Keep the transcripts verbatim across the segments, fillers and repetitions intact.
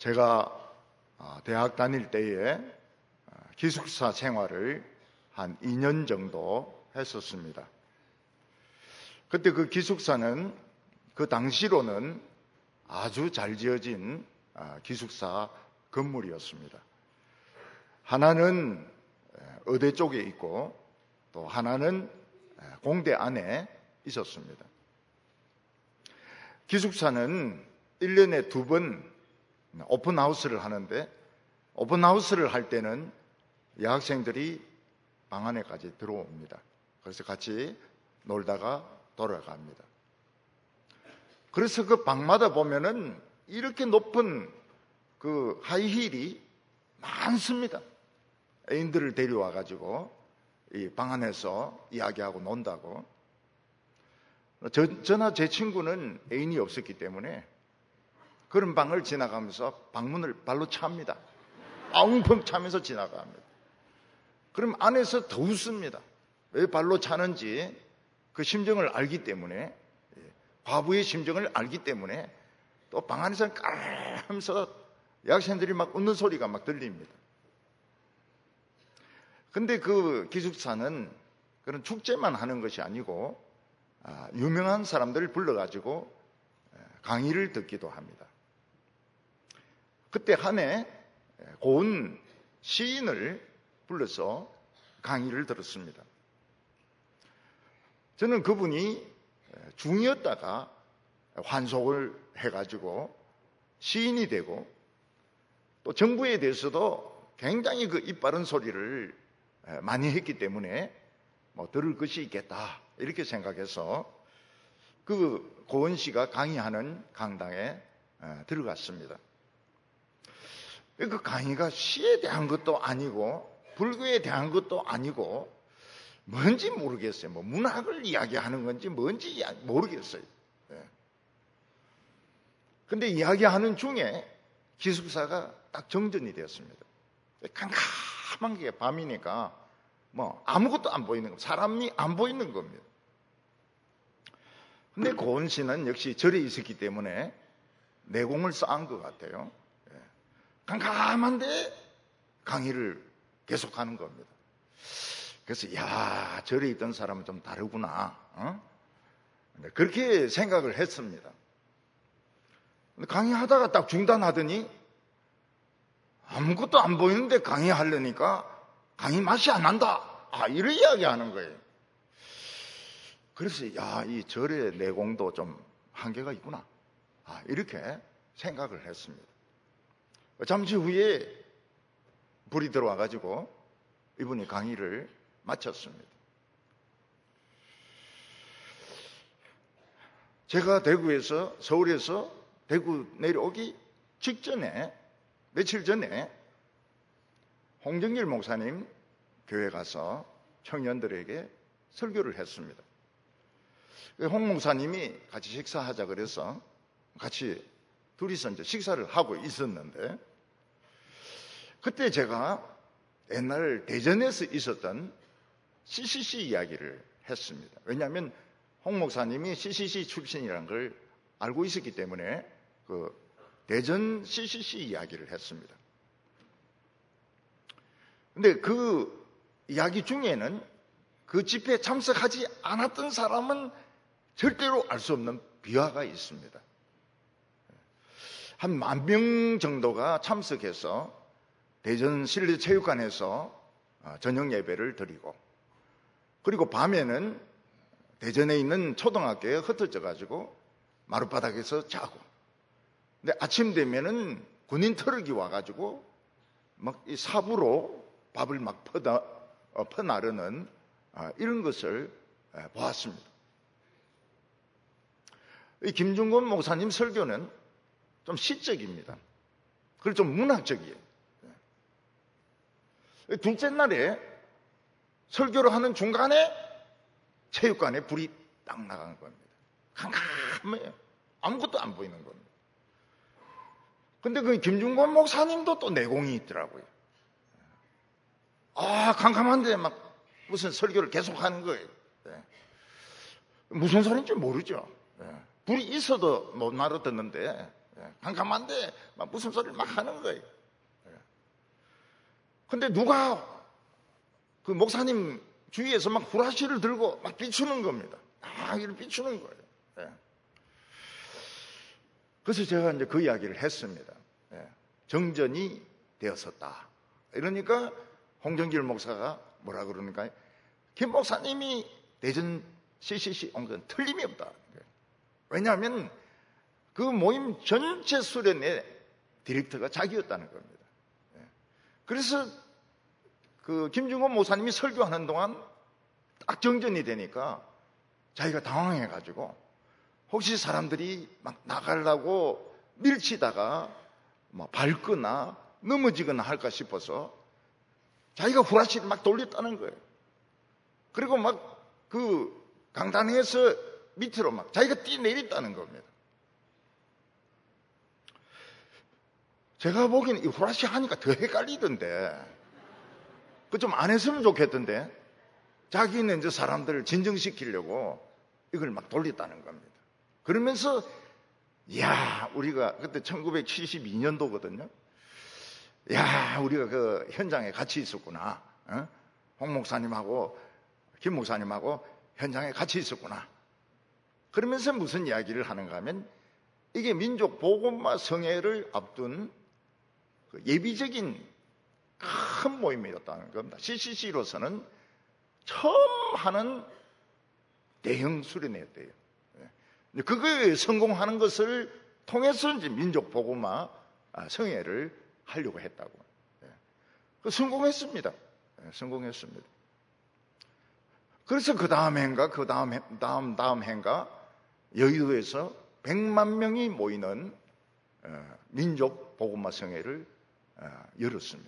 제가 대학 다닐 때에 기숙사 생활을 한 이 년 정도 했었습니다. 그때 그 기숙사는 그 당시로는 아주 잘 지어진 기숙사 건물이었습니다. 하나는 의대 쪽에 있고 또 하나는 공대 안에 있었습니다. 기숙사는 일 년에 두 번 오픈하우스를 하는데, 오픈하우스를 할 때는 여학생들이 방 안에까지 들어옵니다. 그래서 같이 놀다가 돌아갑니다. 그래서 그 방마다 보면은 이렇게 높은 그 하이힐이 많습니다. 애인들을 데려와가지고 이 방 안에서 이야기하고 논다고. 저, 저나 제 친구는 애인이 없었기 때문에 그런 방을 지나가면서 방문을 발로 찹니다. 엉펑 차면서 지나갑니다. 그럼 안에서 더 웃습니다. 왜 발로 차는지 그 심정을 알기 때문에, 과부의 심정을 알기 때문에 또 방 안에서 깔하면서 여학생들이 막 웃는 소리가 막 들립니다. 근데 그 기숙사는 그런 축제만 하는 것이 아니고 유명한 사람들을 불러가지고 강의를 듣기도 합니다. 그때 한 해 고은 시인을 불러서 강의를 들었습니다. 저는 그분이 중이었다가 환속을 해가지고 시인이 되고 또 정부에 대해서도 굉장히 그 이빠른 소리를 많이 했기 때문에 뭐 들을 것이 있겠다 이렇게 생각해서 그 고은 씨가 강의하는 강당에 들어갔습니다. 그 강의가 시에 대한 것도 아니고 불교에 대한 것도 아니고 뭔지 모르겠어요. 뭐 문학을 이야기하는 건지 뭔지 모르겠어요. 그런데 이야기하는 중에 기숙사가 딱 정전이 되었습니다. 캄캄한 게 밤이니까 뭐 아무것도 안 보이는 겁니다. 사람이 안 보이는 겁니다. 근데 고은 씨는 역시 절에 있었기 때문에 내공을 쌓은 것 같아요. 캄캄한데 강의를 계속하는 겁니다. 그래서 야, 절에 있던 사람은 좀 다르구나. 어? 그렇게 생각을 했습니다. 강의하다가 딱 중단하더니 아무것도 안 보이는데 강의하려니까 강의 맛이 안 난다. 아, 이런 이야기하는 거예요. 그래서 야, 이 절의 내공도 좀 한계가 있구나. 아, 이렇게 생각을 했습니다. 잠시 후에 불이 들어와가지고 이분이 강의를 마쳤습니다. 제가 대구에서, 서울에서 대구 내려오기 직전에, 며칠 전에 홍정길 목사님 교회 가서 청년들에게 설교를 했습니다. 홍 목사님이 같이 식사하자 그래서 같이 둘이서 이제 식사를 하고 있었는데, 그때 제가 옛날 대전에서 있었던 씨씨씨 이야기를 했습니다. 왜냐하면 홍 목사님이 씨씨씨 출신이라는 걸 알고 있었기 때문에 그 대전 씨씨씨 이야기를 했습니다. 근데 그 이야기 중에는 그 집회에 참석하지 않았던 사람은 절대로 알 수 없는 비화가 있습니다. 한 만 명 정도가 참석해서 대전 실내체육관에서 저녁 예배를 드리고, 그리고 밤에는 대전에 있는 초등학교에 흩어져 가지고 마룻바닥에서 자고, 근데 아침 되면은 군인 트럭이 와가지고 막 이 삽으로 밥을 막 퍼다, 어, 퍼나르는 어, 이런 것을 에, 보았습니다. 이 김중곤 목사님 설교는 좀 시적입니다. 그리고 좀 문학적이에요. 둘째 날에 설교를 하는 중간에 체육관에 불이 딱 나간 겁니다. 캄캄해요. 아무것도 안 보이는 겁니다. 근데 그 김중곤 목사님도 또 내공이 있더라고요. 아, 캄캄한데 막 무슨 설교를 계속 하는 거예요. 네. 무슨 소리인지 모르죠. 네. 불이 있어도 못 알아듣는데 캄캄한데 막 무슨 소리를 막 하는 거예요. 근데 누가 그 목사님 주위에서 막 후라시를 들고 막 비추는 겁니다. 막 이렇게 비추는 거예요. 그래서 제가 이제 그 이야기를 했습니다. 정전이 되었었다. 이러니까 홍정길 목사가 뭐라 그러는가요? 김 목사님이 대전 씨씨씨 온 건 틀림이 없다. 왜냐하면 그 모임 전체 수련의 디렉터가 자기였다는 겁니다. 그래서 그 김중곤 목사님이 설교하는 동안 딱 정전이 되니까 자기가 당황해가지고 혹시 사람들이 막 나가려고 밀치다가 막 밟거나 넘어지거나 할까 싶어서 자기가 후라시를 막 돌렸다는 거예요. 그리고 막 그 강단에서 밑으로 막 자기가 뛰내렸다는 겁니다. 제가 보기에는 이 후라시 하니까 더 헷갈리던데 그 좀 안 했으면 좋겠던데 자기는 이제 사람들을 진정시키려고 이걸 막 돌렸다는 겁니다. 그러면서 야 우리가 그때 천구백칠십이 년도거든요. 야 우리가 그 현장에 같이 있었구나. 어? 홍 목사님하고 김 목사님하고 현장에 같이 있었구나. 그러면서 무슨 이야기를 하는가 하면 이게 민족 복음화 성회를 앞둔 그 예비적인 큰 모임이었다는 겁니다. 씨씨씨로서는 처음 하는 대형 수련회였대요. 그거에 성공하는 것을 통해서 이제 민족 복음화 성회를 하려고 했다고. 성공했습니다. 성공했습니다. 그래서 그 다음 해인가, 그 다음, 해, 다음, 다음 해인가, 여의도에서 백만 명이 모이는 민족 복음화 성회를 열었습니다.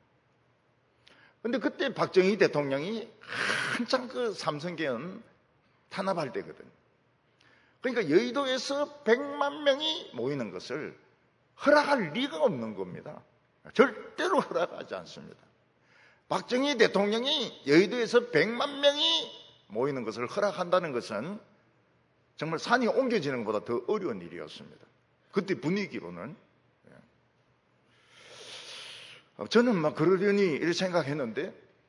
근데 그때 박정희 대통령이 한창 그 삼성개헌 탄압할 때거든요. 그러니까 여의도에서 백만 명이 모이는 것을 허락할 리가 없는 겁니다. 절대로 허락하지 않습니다. 박정희 대통령이 여의도에서 백만 명이 모이는 것을 허락한다는 것은 정말 산이 옮겨지는 것보다 더 어려운 일이었습니다. 그때 분위기로는. 저는 막 그러려니 이렇게 생각했는데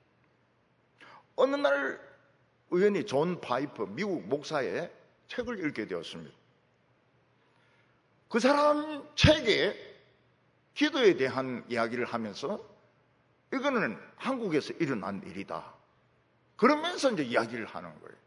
어느 날 우연히 존 파이퍼 미국 목사의 책을 읽게 되었습니다. 그 사람 책에 기도에 대한 이야기를 하면서 이거는 한국에서 일어난 일이다. 그러면서 이제 이야기를 하는 거예요.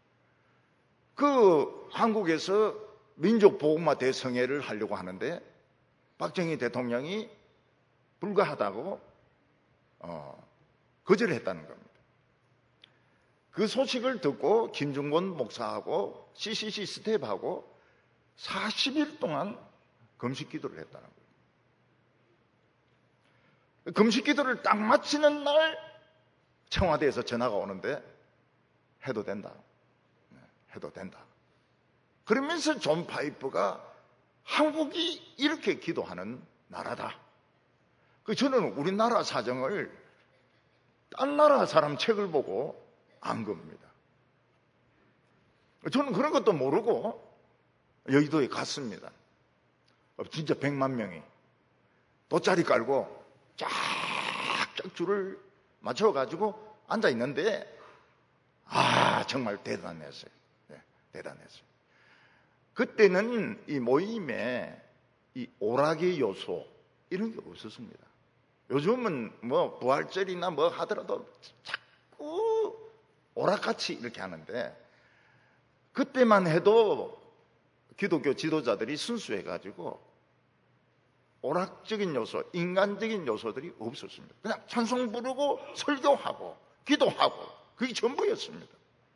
그 한국에서 민족복음화 대성회를 하려고 하는데 박정희 대통령이 불가하다고 어, 거절했다는 겁니다. 그 소식을 듣고 김중곤 목사하고 씨씨씨 스텝하고 사십 일 동안 금식 기도를 했다는 거예요. 금식 기도를 딱 마치는 날 청와대에서 전화가 오는데 해도 된다. 해도 된다. 그러면서 존 파이퍼가 한국이 이렇게 기도하는 나라다. 저는 우리나라 사정을 딴 나라 사람 책을 보고 안 겁니다. 저는 그런 것도 모르고 여의도에 갔습니다. 진짜 백만 명이 돗자리 깔고 쫙쫙 줄을 맞춰가지고 앉아 있는데 아 정말 대단했어요. 네, 대단했어요. 그때는 이 모임에 이 오락의 요소 이런 게 없었습니다. 요즘은 뭐 부활절이나 뭐 하더라도 자꾸 오락같이 이렇게 하는데 그때만 해도 기독교 지도자들이 순수해가지고 오락적인 요소, 인간적인 요소들이 없었습니다. 그냥 찬송 부르고 설교하고 기도하고 그게 전부였습니다.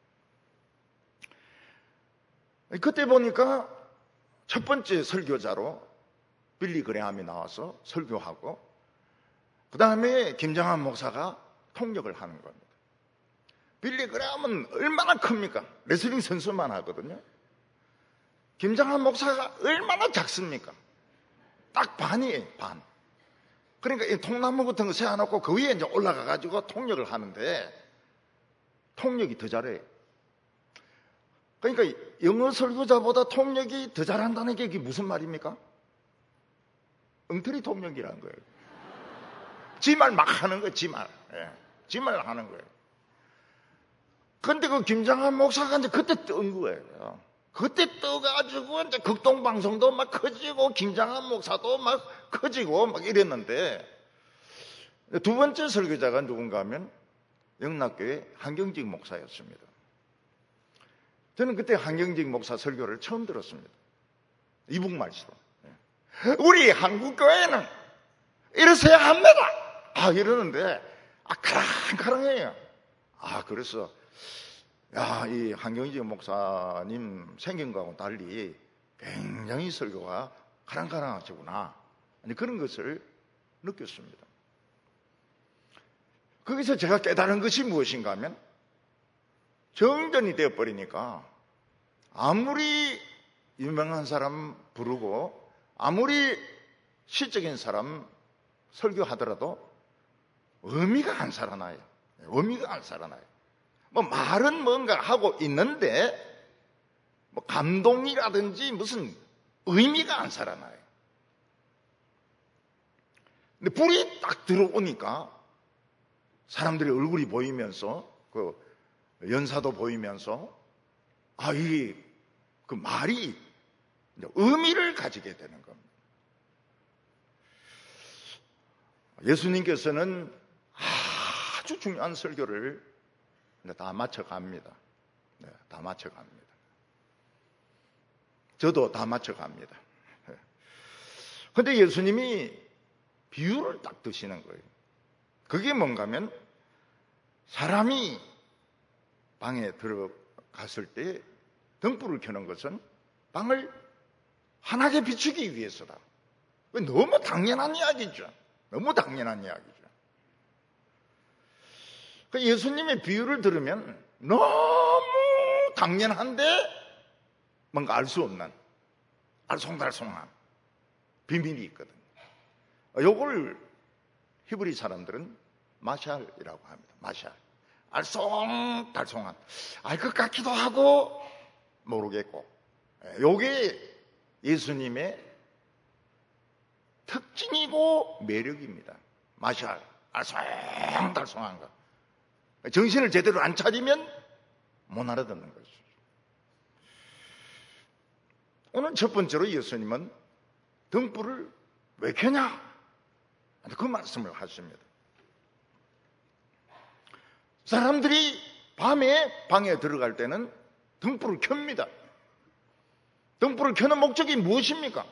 그때 보니까 첫 번째 설교자로 빌리 그레함이 나와서 설교하고 그 다음에 김정한 목사가 통역을 하는 겁니다. 빌리 그레함은 얼마나 큽니까? 레슬링 선수만 하거든요. 김정한 목사가 얼마나 작습니까? 딱 반이에요, 반. 그러니까 이 통나무 같은 거 세워놓고 그 위에 이제 올라가가지고 통역을 하는데 통역이 더 잘해요. 그러니까 영어 설교자보다 통역이 더 잘한다는 게 이게 무슨 말입니까? 엉터리 통역이라는 거예요. 지 말 막 하는 거예요. 지 말. 예. 지 말 하는 거예요. 근데 그 김장한 목사가 이제 그때 뜬 거예요. 그때 떠가지고 이제 극동방송도 막 커지고 김장한 목사도 막 커지고 막 이랬는데, 두 번째 설교자가 누군가 하면 영락교회 한경직 목사였습니다. 저는 그때 한경직 목사 설교를 처음 들었습니다. 이북 말씀으로. 우리 한국교회는 이랬어야 합니다. 아, 이러는데, 아, 카랑카랑해요. 아, 그래서, 야, 이 한경직 목사님 생긴 거하고 달리 굉장히 설교가 카랑카랑하시구나. 그런 것을 느꼈습니다. 거기서 제가 깨달은 것이 무엇인가 하면, 정전이 되어버리니까 아무리 유명한 사람 부르고 아무리 시적인 사람 설교하더라도 의미가 안 살아나요. 의미가 안 살아나요. 뭐 말은 뭔가 하고 있는데 뭐 감동이라든지 무슨 의미가 안 살아나요. 근데 불이 딱 들어오니까 사람들의 얼굴이 보이면서 그 연사도 보이면서 아, 이 그 말이 의미를 가지게 되는 겁니다. 예수님께서는 아주 중요한 설교를 다 맞춰갑니다. 네, 다 맞춰갑니다. 저도 다 맞춰갑니다. 그런데 예수님이 비유를 딱 드시는 거예요. 그게 뭔가 하면 사람이 방에 들어갔을 때 등불을 켜는 것은 방을 환하게 비추기 위해서다. 너무 당연한 이야기죠. 너무 당연한 이야기죠. 예수님의 비유를 들으면 너무 당연한데 뭔가 알 수 없는 알쏭달쏭한 비밀이 있거든요. 요걸 히브리 사람들은 마샬이라고 합니다. 마샬. 알쏭달쏭한. 알 것 같기도 하고 모르겠고. 요게 예수님의 특징이고 매력입니다. 마샬. 알쏭달쏭한 거. 정신을 제대로 안 차리면 못 알아듣는 거죠. 오늘 첫 번째로 예수님은 등불을 왜 켜냐? 그 말씀을 하십니다. 사람들이 밤에 방에 들어갈 때는 등불을 켭니다. 등불을 켜는 목적이 무엇입니까?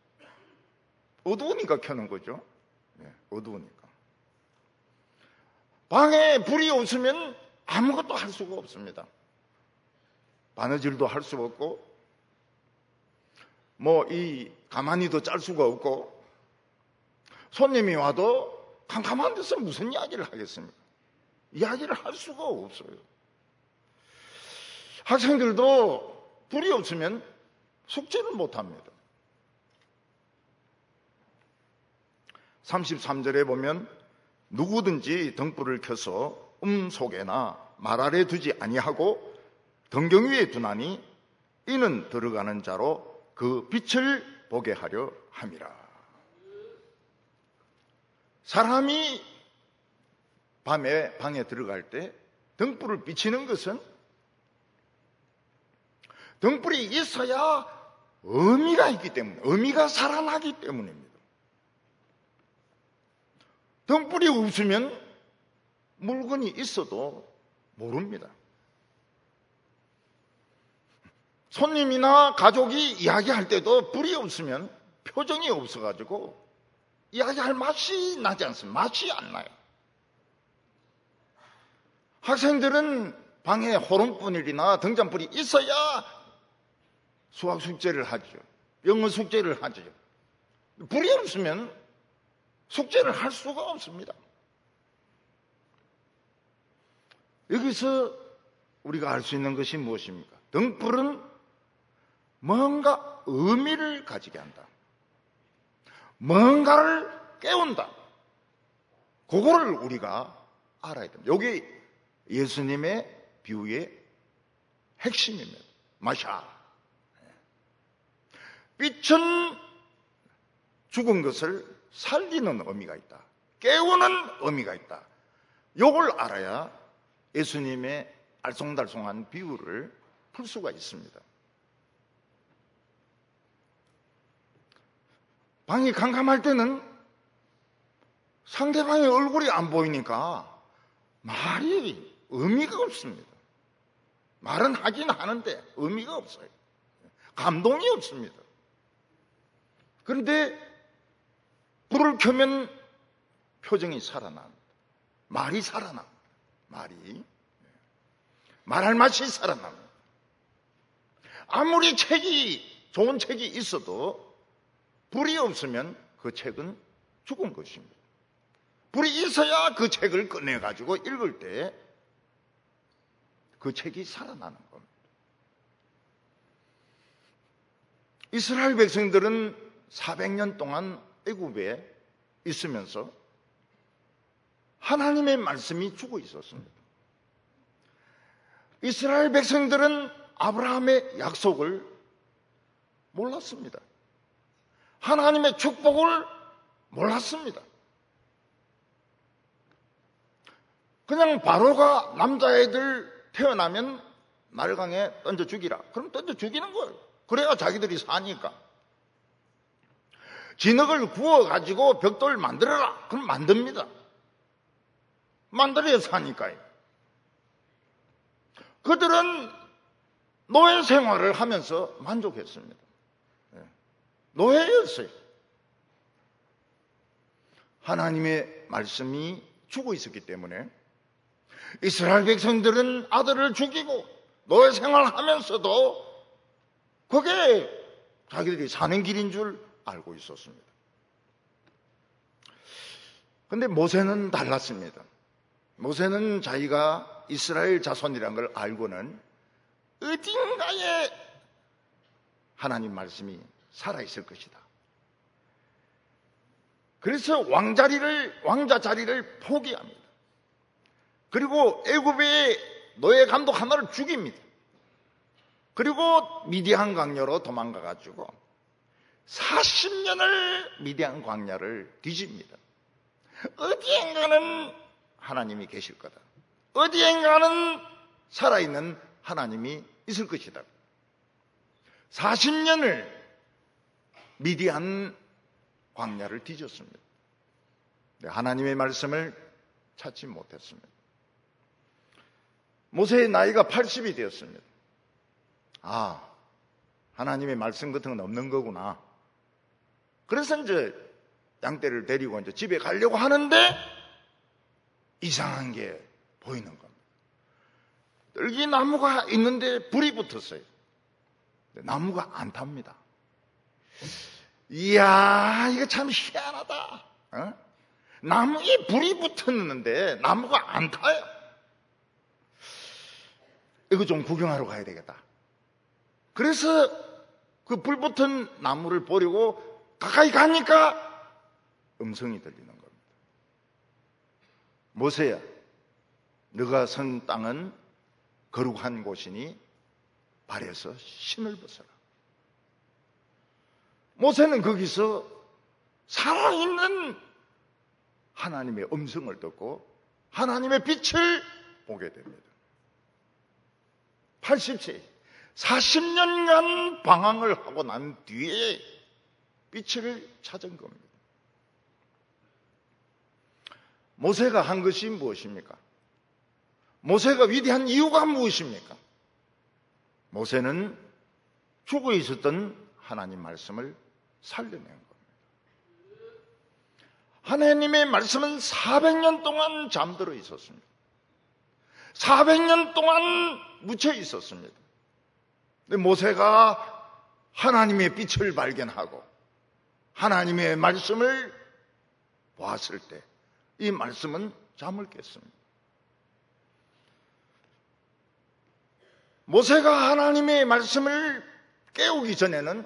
어두우니까 켜는 거죠. 네, 어두우니까. 방에 불이 없으면 아무것도 할 수가 없습니다. 바느질도 할 수가 없고, 뭐 이 가만히도 짤 수가 없고, 손님이 와도 캄캄한 데서 무슨 이야기를 하겠습니까? 이야기를 할 수가 없어요. 학생들도 불이 없으면 숙제를 못 합니다. 삼십삼 절에 보면 누구든지 등불을 켜서 음 속에나 말 아래 두지 아니하고 등경 위에 두나니 이는 들어가는 자로 그 빛을 보게 하려 함이라. 사람이 밤에 방에 들어갈 때 등불을 비치는 것은 등불이 있어야 의미가 있기 때문에, 의미가 살아나기 때문입니다. 등불이 없으면 물건이 있어도 모릅니다. 손님이나 가족이 이야기할 때도 불이 없으면 표정이 없어가지고 이야기할 맛이 나지 않습니다. 맛이 안 나요. 학생들은 방에 호롱불이나 등잔불이 있어야 수학 숙제를 하죠. 영어 숙제를 하죠. 불이 없으면 숙제를 할 수가 없습니다. 여기서 우리가 알 수 있는 것이 무엇입니까? 등불은 뭔가 의미를 가지게 한다. 뭔가를 깨운다. 그거를 우리가 알아야 됩니다. 여기 예수님의 비유의 핵심입니다. 마샤. 빛은 죽은 것을 살리는 의미가 있다. 깨우는 의미가 있다. 이걸 알아야 예수님의 알쏭달쏭한 비유를 풀 수가 있습니다. 방이 캄캄할 때는 상대방의 얼굴이 안 보이니까 말이 의미가 없습니다. 말은 하긴 하는데 의미가 없어요. 감동이 없습니다. 그런데 불을 켜면 표정이 살아납니다. 말이 살아납니다. 말이. 말할 맛이 살아납니다. 아무리 책이, 좋은 책이 있어도 불이 없으면 그 책은 죽은 것입니다. 불이 있어야 그 책을 꺼내가지고 읽을 때 그 책이 살아나는 겁니다. 이스라엘 백성들은 사백 년 동안 애굽에 있으면서 하나님의 말씀이 죽어 있었습니다. 이스라엘 백성들은 아브라함의 약속을 몰랐습니다. 하나님의 축복을 몰랐습니다. 그냥 바로가 남자애들 태어나면 나일강에 던져 죽이라. 그럼 던져 죽이는 거예요. 그래야 자기들이 사니까. 진흙을 구워가지고 벽돌 만들어라. 그럼 만듭니다. 만들어야 사니까요. 그들은 노예 생활을 하면서 만족했습니다. 노예였어요. 하나님의 말씀이 죽어 있었기 때문에 이스라엘 백성들은 아들을 죽이고 노예 생활하면서도 그게 자기들이 사는 길인 줄 알고 있었습니다. 그런데 모세는 달랐습니다. 모세는 자기가 이스라엘 자손이라는 걸 알고는 어딘가에 하나님 말씀이 살아있을 것이다. 그래서 왕자리를, 왕자 자리를 포기합니다. 그리고 애굽의 노예 감독 하나를 죽입니다. 그리고 미디안 광야로 도망가가지고 사십 년을 미디안 광야를 뒤집니다. 어디엔가는 하나님이 계실 거다. 어디엔가는 살아있는 하나님이 있을 것이다. 사십 년을 미디안 광야를 뒤졌습니다. 하나님의 말씀을 찾지 못했습니다. 모세의 나이가 팔십이 되었습니다. 아, 하나님의 말씀 같은 건 없는 거구나. 그래서 이제 양떼를 데리고 이제 집에 가려고 하는데 이상한 게 보이는 겁니다. 떨기나무가 있는데 불이 붙었어요. 나무가 안 탑니다. 이야, 이거 참 희한하다. 어? 나무에 불이 붙었는데 나무가 안 타요. 이거 좀 구경하러 가야 되겠다. 그래서 그 불 붙은 나무를 보려고 가까이 가니까 음성이 들리는 겁니다. 모세야, 너가 선 땅은 거룩한 곳이니 발에서 신을 벗어라. 모세는 거기서 살아있는 하나님의 음성을 듣고 하나님의 빛을 보게 됩니다. 팔십 세, 사십 년간 방황을 하고 난 뒤에 빛을 찾은 겁니다. 모세가 한 것이 무엇입니까? 모세가 위대한 이유가 무엇입니까? 모세는 죽어 있었던 하나님 말씀을 살려낸 겁니다. 하나님의 말씀은 사백 년 동안 잠들어 있었습니다. 사백 년 동안 묻혀 있었습니다. 근데 모세가 하나님의 빛을 발견하고 하나님의 말씀을 보았을 때 이 말씀은 잠을 깼습니다. 모세가 하나님의 말씀을 깨우기 전에는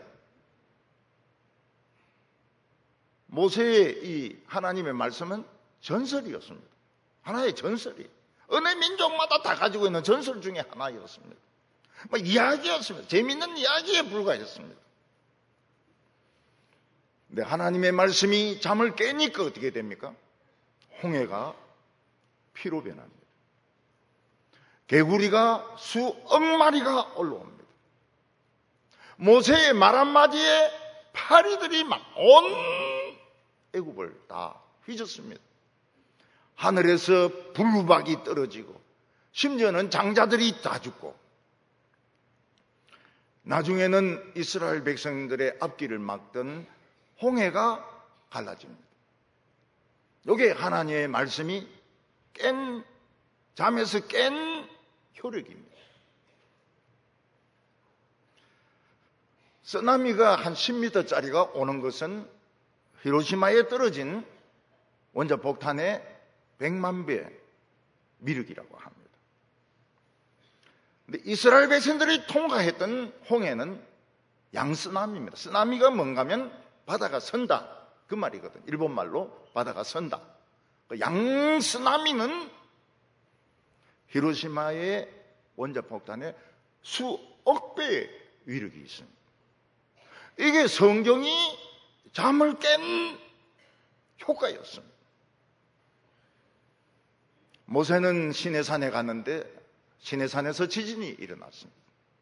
모세의 이 하나님의 말씀은 전설이었습니다. 하나의 전설이. 어느 민족마다 다 가지고 있는 전설 중에 하나였습니다. 뭐 이야기였습니다. 재미있는 이야기에 불과했습니다. 근데 하나님의 말씀이 잠을 깨니까 어떻게 됩니까? 홍해가 피로 변합니다. 개구리가 수억 마리가 올라옵니다. 모세의 말 한마디에 파리들이 막 온 애굽을 다 휘젓습니다. 하늘에서 불우박이 떨어지고 심지어는 장자들이 다 죽고, 나중에는 이스라엘 백성들의 앞길을 막던 홍해가 갈라집니다. 이게 하나님의 말씀이 깬, 잠에서 깬 효력입니다. 쓰나미가 한 십 미터짜리가 오는 것은 히로시마에 떨어진 원자폭탄의 백만 배 미력이라고 합니다. 근데 이스라엘 백성들이 통과했던 홍해는 양쓰나미입니다. 쓰나미가 뭔가 하면 바다가 선다, 그 말이거든. 일본 말로 바다가 선다. 양쓰나미는 히로시마의 원자폭탄의 수억 배의 위력이 있습니다. 이게 성경이 잠을 깬 효과였습니다. 모세는 시내산에 갔는데 시내산에서 지진이 일어났습니다.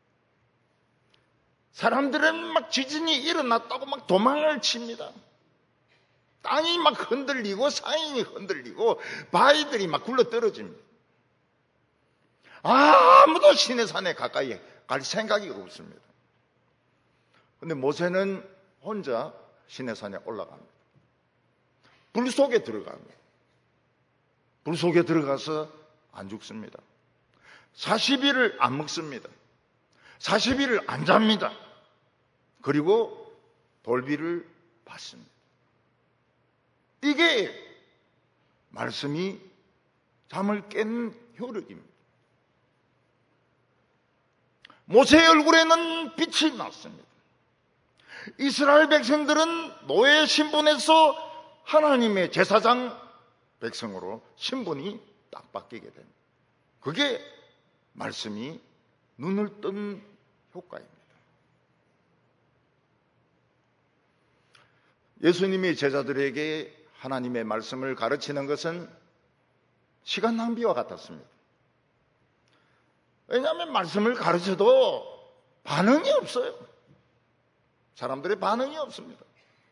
사람들은 막 지진이 일어났다고 막 도망을 칩니다. 땅이 막 흔들리고 산이 흔들리고 바위들이 막 굴러떨어집니다. 아무도 시내산에 가까이 갈 생각이 없습니다. 근데 모세는 혼자 시내산에 올라갑니다. 불 속에 들어갑니다. 불 속에 들어가서 안 죽습니다. 사십 일을 안 먹습니다. 사십 일을 안 잡니다. 그리고 돌비를 받습니다. 이게 말씀이 잠을 깬 효력입니다. 모세의 얼굴에는 빛이 났습니다. 이스라엘 백성들은 노예 신분에서 하나님의 제사장 백성으로 신분이 딱 바뀌게 됩니다. 그게 말씀이 눈을 뜬 효과입니다. 예수님이 제자들에게 하나님의 말씀을 가르치는 것은 시간 낭비와 같았습니다. 왜냐하면 말씀을 가르쳐도 반응이 없어요. 사람들의 반응이 없습니다.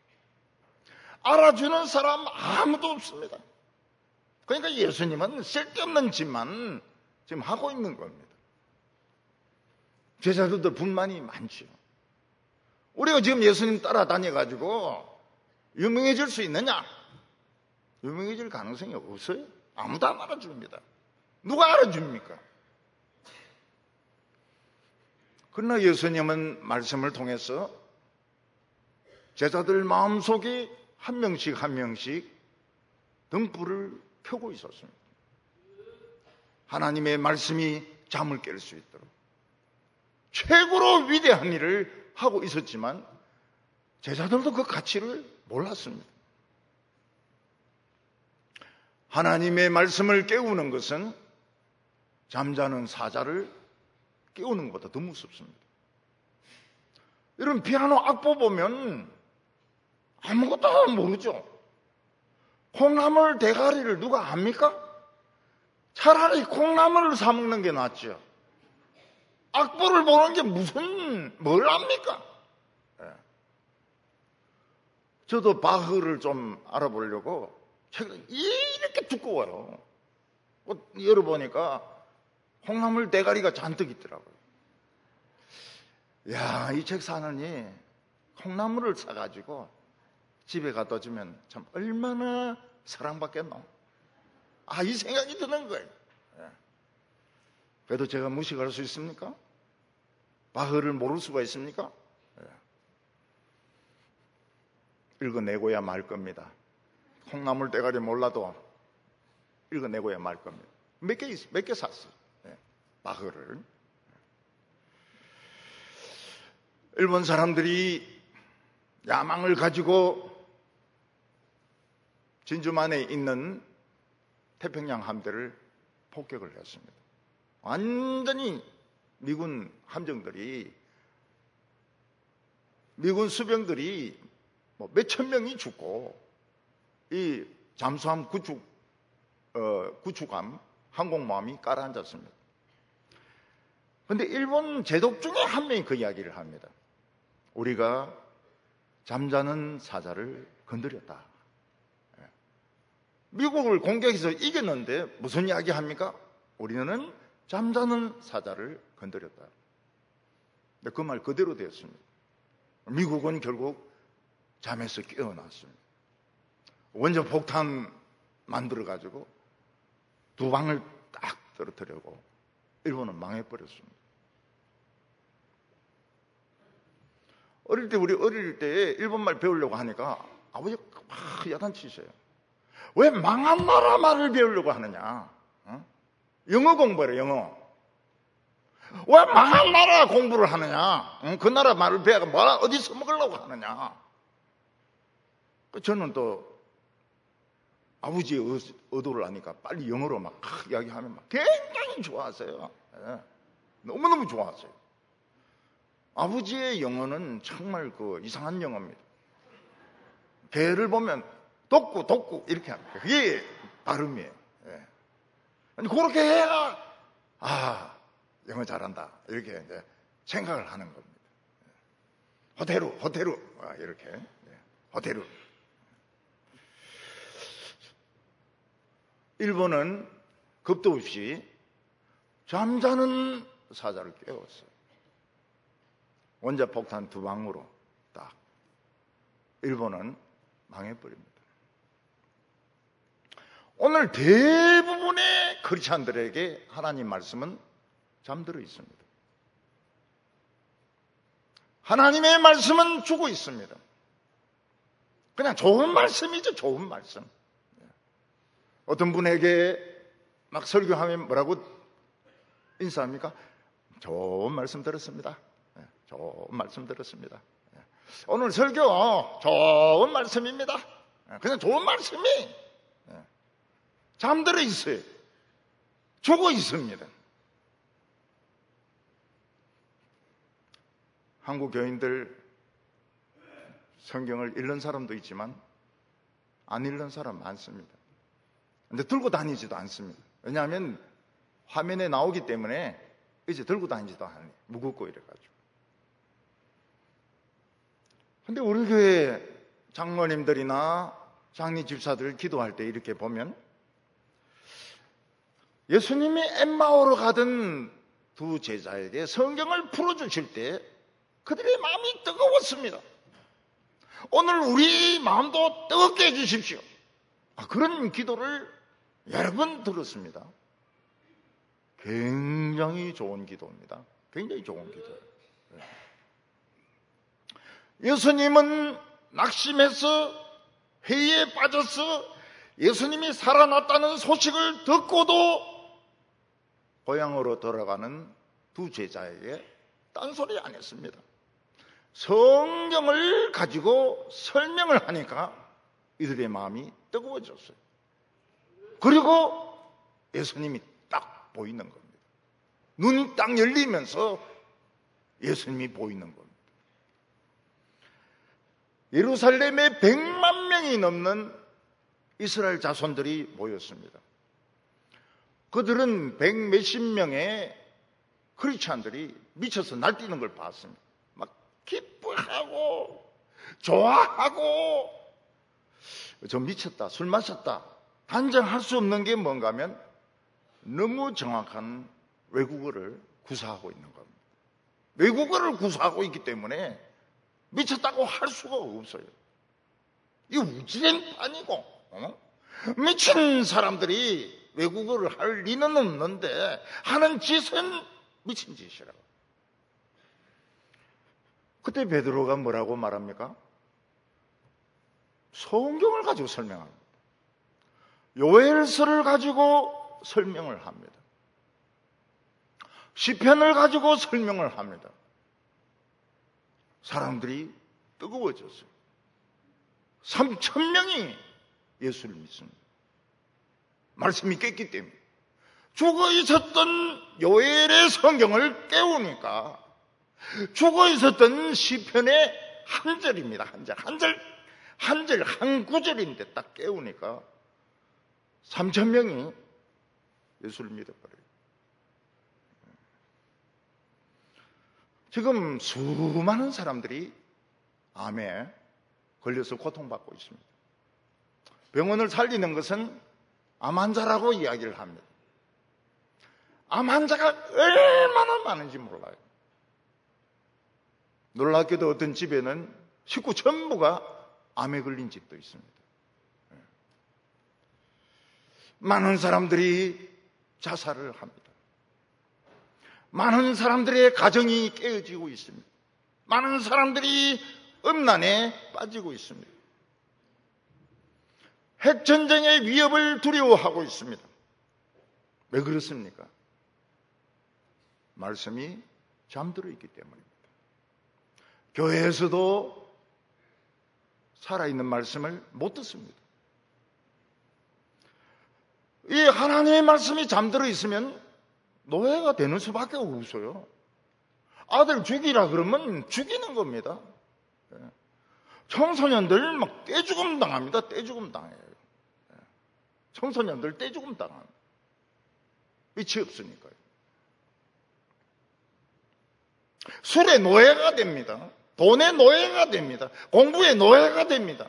알아주는 사람 아무도 없습니다. 그러니까 예수님은 쓸데없는 짓만 지금 하고 있는 겁니다. 제자들도 불만이 많죠. 우리가 지금 예수님 따라다녀가지고 유명해질 수 있느냐? 유명해질 가능성이 없어요. 아무도 안 알아줍니다. 누가 알아줍니까? 그러나 예수님은 말씀을 통해서 제자들 마음속에 한 명씩 한 명씩 등불을 켜고 있었습니다. 하나님의 말씀이 잠을 깰 수 있도록 최고로 위대한 일을 하고 있었지만 제자들도 그 가치를 몰랐습니다. 하나님의 말씀을 깨우는 것은 잠자는 사자를 깨우는 것보다 더 무섭습니다. 이런 피아노 악보 보면 아무것도 모르죠. 콩나물 대가리를 누가 압니까? 차라리 콩나물을 사 먹는 게 낫죠. 악보를 보는 게 무슨 뭘 압니까? 네. 저도 바흐를 좀 알아보려고 책을 이렇게 두꺼워요. 열어보니까 콩나물 대가리가 잔뜩 있더라고요. 야, 이 책 사느니 콩나물을 사가지고 집에 갖다 주면 참 얼마나 사랑받겠노? 아, 이 생각이 드는 거예요. 그래도 제가 무식할 수 있습니까? 바흐를 모를 수가 있습니까? 읽어내고야 말 겁니다. 콩나물 대가리 몰라도 읽어내고야 말 겁니다. 몇 개, 몇 개 샀어요. 바흐를. 일본 사람들이 야망을 가지고 진주만에 있는 태평양 함대를 폭격을 했습니다. 완전히 미군 함정들이, 미군 수병들이 뭐 몇천 명이 죽고 이 잠수함 구축 어, 구축함 항공모함이 깔아앉았습니다. 그런데 일본 제독 중에 한 명이 그 이야기를 합니다. 우리가 잠자는 사자를 건드렸다. 미국을 공격해서 이겼는데 무슨 이야기 합니까? 우리는 잠자는 사자를 건드렸다. 그 말 그대로 되었습니다. 미국은 결국 잠에서 깨어났습니다. 원전 폭탄 만들어가지고 두 방을 딱 떨어뜨리고 일본은 망해버렸습니다. 어릴 때, 우리 어릴 때 일본말 배우려고 하니까 아버지가 막 야단치셔요. 왜 망한 나라 말을 배우려고 하느냐? 어? 영어 공부해라, 영어. 왜 망한 나라 공부를 하느냐? 어? 그 나라 말을 배워가 뭐 어디서 먹으려고 하느냐? 저는 또 아버지의 의도를 아니까 빨리 영어로 막 이야기하면 막 굉장히 좋아하세요. 네. 너무너무 좋아하세요. 아버지의 영어는 정말 그 이상한 영어입니다. 개를 보면 독구, 독구 이렇게 합니다. 그게 발음이에요. 네. 아니, 그렇게 해야 아, 영어 잘한다 이렇게 이제 생각을 하는 겁니다. 호테루, 호테루 아, 이렇게 네. 호테루. 일본은 겁도 없이 잠자는 사자를 깨웠어요. 원자 폭탄 두 방으로 딱 일본은 망해버립니다. 오늘 대부분의 크리스찬들에게 하나님 말씀은 잠들어 있습니다. 하나님의 말씀은 죽어 있습니다. 그냥 좋은 말씀이죠. 좋은 말씀. 어떤 분에게 막 설교하면 뭐라고 인사합니까? 좋은 말씀 들었습니다. 좋은 말씀 들었습니다. 오늘 설교 좋은 말씀입니다. 그냥 좋은 말씀이 잠들어 있어요. 죽어 있습니다. 한국 교인들 성경을 읽는 사람도 있지만 안 읽는 사람 많습니다. 근데 들고 다니지도 않습니다. 왜냐하면 화면에 나오기 때문에 이제 들고 다니지도 않아요. 무겁고 이래가지고. 근데 우리 교회 장로님들이나 장리 집사들 기도할 때 이렇게 보면 예수님이 엠마오로 가던 두 제자에게 성경을 풀어주실 때 그들의 마음이 뜨거웠습니다. 오늘 우리 마음도 뜨겁게 해주십시오. 아, 그런 기도를 여러 번 들었습니다. 굉장히 좋은 기도입니다. 굉장히 좋은 기도예요. 예수님은 낙심해서 회의에 빠져서 예수님이 살아났다는 소식을 듣고도 고향으로 돌아가는 두 제자에게 딴소리 안 했습니다. 성경을 가지고 설명을 하니까 이들의 마음이 뜨거워졌어요. 그리고 예수님이 딱 보이는 겁니다. 눈이 딱 열리면서 예수님이 보이는 겁니다. 예루살렘에 백만 명이 넘는 이스라엘 자손들이 모였습니다. 그들은 백 몇십 명의 크리스찬들이 미쳐서 날뛰는 걸 봤습니다. 막 기뻐하고 좋아하고 저 미쳤다, 술 마셨다 단정할 수 없는 게 뭔가 하면 너무 정확한 외국어를 구사하고 있는 겁니다. 외국어를 구사하고 있기 때문에 미쳤다고 할 수가 없어요. 이 우지랭판이고 어? 미친 사람들이 외국어를 할 리는 없는데 하는 짓은 미친 짓이라고. 그때 베드로가 뭐라고 말합니까? 성경을 가지고 설명합니다. 요엘서를 가지고 설명을 합니다. 시편을 가지고 설명을 합니다. 사람들이 뜨거워졌어요. 삼천 명이 예수를 믿습니다. 말씀이 깼기 때문에. 죽어 있었던 요엘의 성경을 깨우니까 죽어 있었던 시편의 한 절입니다. 한 절. 한 절. 한 절, 한 구절인데 딱 깨우니까 삼천 명이 예수를 믿어버려요. 지금 수많은 사람들이 암에 걸려서 고통받고 있습니다. 병원을 살리는 것은 암 환자라고 이야기를 합니다. 암 환자가 얼마나 많은지 몰라요. 놀랍게도 어떤 집에는 식구 전부가 암에 걸린 집도 있습니다. 많은 사람들이 자살을 합니다. 많은 사람들의 가정이 깨어지고 있습니다. 많은 사람들이 음란에 빠지고 있습니다. 핵전쟁의 위협을 두려워하고 있습니다. 왜 그렇습니까? 말씀이 잠들어 있기 때문입니다. 교회에서도 살아있는 말씀을 못 듣습니다. 이 하나님의 말씀이 잠들어 있으면 노예가 되는 수밖에 없어요. 아들 죽이라 그러면 죽이는 겁니다. 청소년들 막 떼죽음 당합니다. 떼죽음 당해요. 청소년들 떼죽음 당합니다. 위치 없으니까요. 술의 노예가 됩니다. 돈의 노예가 됩니다. 공부의 노예가 됩니다.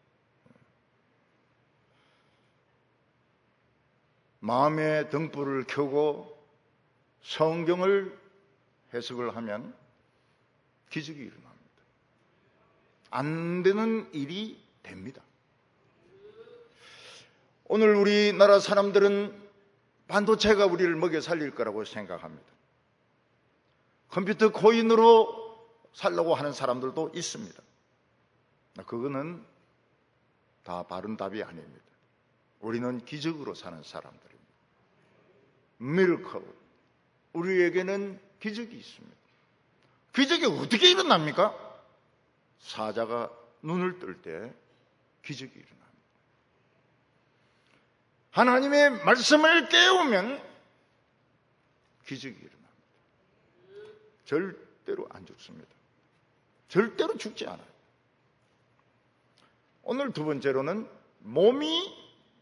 마음의 등불을 켜고 성경을 해석을 하면 기적이 일어납니다. 안 되는 일이 됩니다. 오늘 우리나라 사람들은 반도체가 우리를 먹여 살릴 거라고 생각합니다. 컴퓨터 코인으로 살려고 하는 사람들도 있습니다. 그거는 다 바른 답이 아닙니다. 우리는 기적으로 사는 사람들입니다. 미러클. 우리에게는 기적이 있습니다. 기적이 어떻게 일어납니까? 사자가 눈을 뜰 때 기적이 일어납니다. 하나님의 말씀을 깨우면 기적이 일어납니다. 절대로 안 죽습니다. 절대로 죽지 않아요. 오늘 두 번째로는 몸이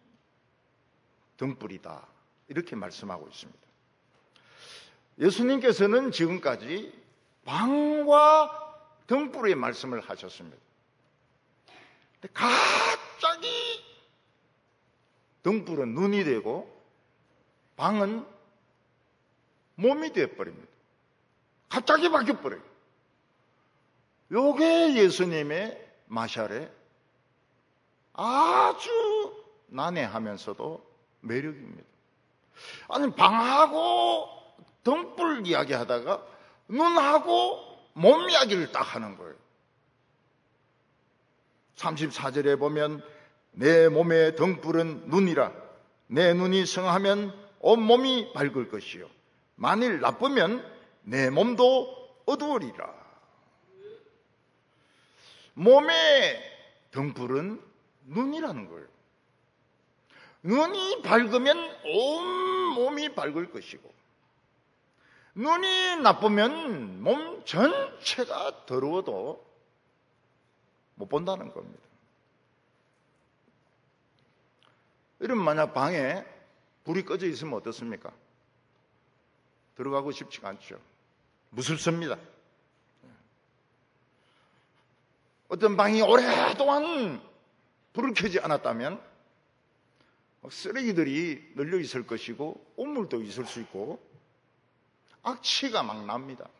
등불이다. 이렇게 말씀하고 있습니다. 예수님께서는 지금까지 방과 등불의 말씀을 하셨습니다. 근데 갑자기 등불은 눈이 되고 방은 몸이 되어버립니다. 갑자기 바뀌어버려요. 요게 예수님의 마샬의 아주 난해하면서도 매력입니다. 아니, 방하고 등불 이야기 하다가 눈하고 몸 이야기를 딱 하는 거예요. 삼십사 절에 보면 내 몸의 등불은 눈이라. 내 눈이 성하면 온 몸이 밝을 것이요. 만일 나쁘면 내 몸도 어두우리라. 몸의 등불은 눈이라는 거예요. 눈이 밝으면 온 몸이 밝을 것이고, 눈이 나쁘면 몸 전체가 더러워도 못 본다는 겁니다. 이러면 만약 방에 불이 꺼져 있으면 어떻습니까? 들어가고 싶지가 않죠. 무섭습니다. 어떤 방이 오랫동안 불을 켜지 않았다면 쓰레기들이 널려 있을 것이고 온물도 있을 수 있고 악취가 막 납니다.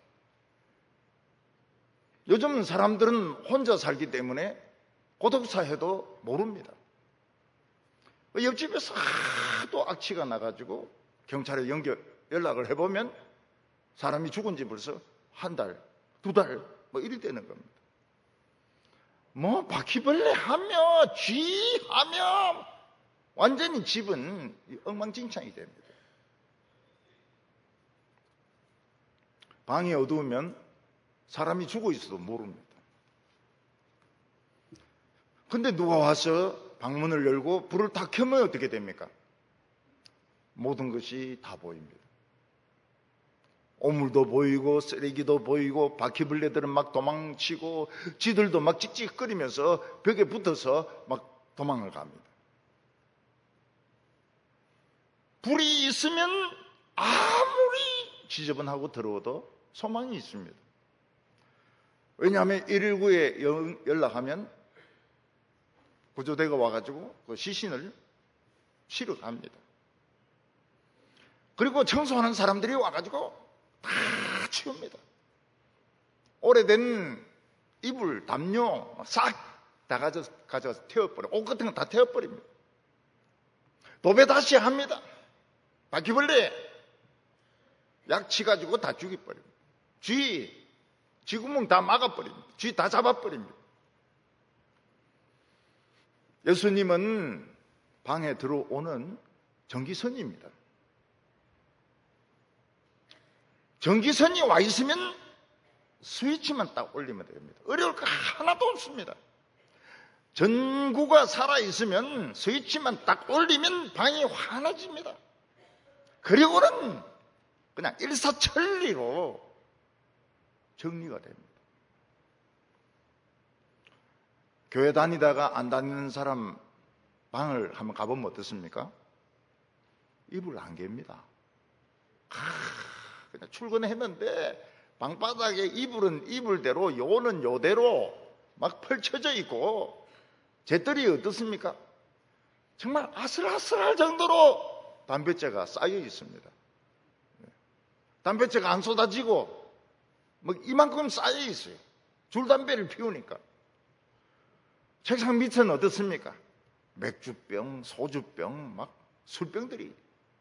요즘 사람들은 혼자 살기 때문에 고독사해도 모릅니다. 옆집에서 하도 악취가 나가지고 경찰에 연결, 연락을 해보면 사람이 죽은 지 벌써 한 달, 두 달 뭐 이리 되는 겁니다. 뭐 바퀴벌레 하며 쥐하며 완전히 집은 엉망진창이 됩니다. 방이 어두우면 사람이 죽어 있어도 모릅니다. 근데 누가 와서 방문을 열고 불을 다 켜면 어떻게 됩니까? 모든 것이 다 보입니다. 오물도 보이고 쓰레기도 보이고 바퀴벌레들은 막 도망치고 지들도 막 찍찍거리면서 벽에 붙어서 막 도망을 갑니다. 불이 있으면 아무리 지저분하고 더러워도 소망이 있습니다. 왜냐하면 일일구에 연락하면 구조대가 와가지고 그 시신을 치러 갑니다. 그리고 청소하는 사람들이 와가지고 다 치웁니다. 오래된 이불, 담요 싹 다 가져서, 가져서 태워버려. 옷 같은 거 다 태워버립니다. 도배 다시 합니다. 바퀴벌레 약 치가지고 다 죽여버립니다. 쥐, 쥐구멍 다 막아버립니다. 쥐 다 잡아버립니다. 예수님은 방에 들어오는 전기선입니다. 전기선이 와 있으면 스위치만 딱 올리면 됩니다. 어려울 거 하나도 없습니다. 전구가 살아있으면 스위치만 딱 올리면 방이 환해집니다. 그리고는 그냥 일사천리로 정리가 됩니다. 교회 다니다가 안 다니는 사람 방을 한번 가보면 어떻습니까? 이불 안 갭니다. 그냥 출근했는데 방바닥에 이불은 이불대로 요는 요대로 막 펼쳐져 있고 재떨이 어떻습니까? 정말 아슬아슬할 정도로 담뱃재가 쌓여 있습니다. 담뱃재가 안 쏟아지고 뭐 이만큼 쌓여 있어요. 줄담배를 피우니까. 책상 밑에는 어떻습니까? 맥주병, 소주병, 막 술병들이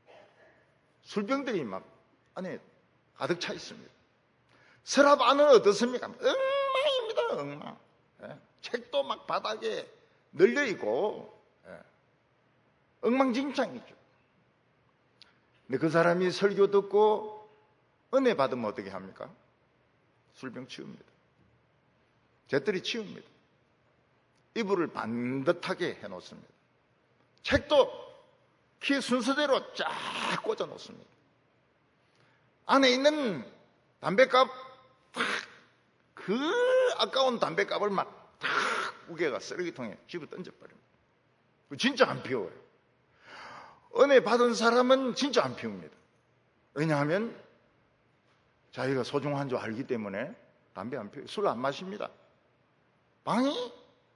술병들이 막 안에 가득 차 있습니다. 서랍 안은 어떻습니까? 엉망입니다. 엉망. 예. 책도 막 바닥에 널려 있고 예. 엉망진창이죠. 근데 그 사람이 설교 듣고 은혜 받으면 어떻게 합니까? 술병 치웁니다. 재떨이 치웁니다. 이불을 반듯하게 해놓습니다. 책도 키 순서대로 쫙 꽂아 놓습니다. 안에 있는 담뱃값 탁, 그 아까운 담뱃값을 막 탁 우개가 쓰레기통에 집어 던져버립니다. 진짜 안 피워요. 은혜 받은 사람은 진짜 안 피웁니다. 왜냐하면 자기가 소중한 줄 알기 때문에 담배 안 피워요. 술 안 마십니다. 방이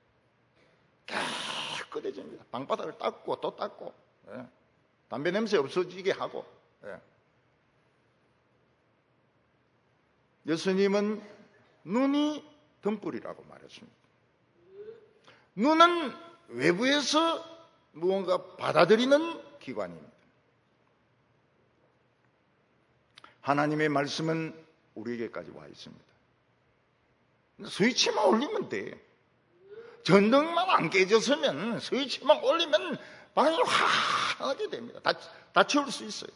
깨끗해집니다. 방바닥을 닦고 또 닦고 예. 담배 냄새 없어지게 하고 예. 예수님은 눈이 등불이라고 말했습니다. 눈은 외부에서 무언가 받아들이는 기관입니다. 하나님의 말씀은 우리에게까지 와 있습니다. 스위치만 올리면 돼. 전등만 안 깨졌으면 스위치만 올리면 방이 환하게 됩니다. 다, 다 채울 수 있어요.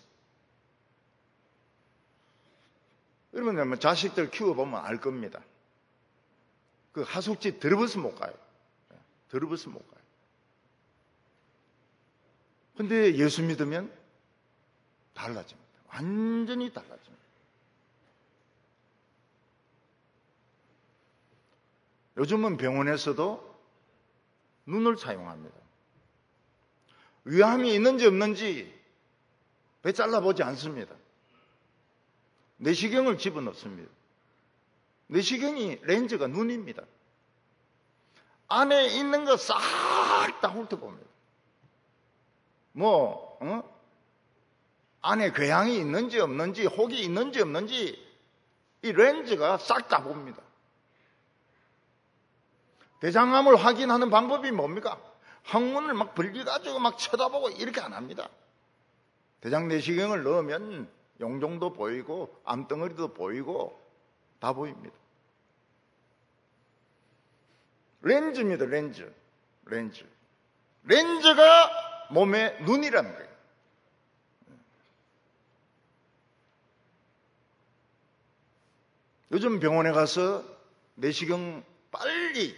여러분, 자식들 키워보면 알 겁니다. 그 하숙집 들어버서 못 가요. 들어버서 못 가요. 근데 예수 믿으면 달라집니다. 완전히 달라집니다. 요즘은 병원에서도 눈을 사용합니다. 위암이 있는지 없는지 배 잘라보지 않습니다. 내시경을 집어넣습니다. 내시경이 렌즈가 눈입니다. 안에 있는 거 싹 다 훑어봅니다. 뭐 어? 안에 궤양이 있는지 없는지 혹이 있는지 없는지 이 렌즈가 싹 다 봅니다. 대장암을 확인하는 방법이 뭡니까? 항문을 막 벌려가지고 막 쳐다보고 이렇게 안 합니다. 대장 내시경을 넣으면 용종도 보이고 암덩어리도 보이고 다 보입니다. 렌즈입니다. 렌즈. 렌즈. 렌즈가 몸의 눈이라는 거예요. 요즘 병원에 가서 내시경 빨리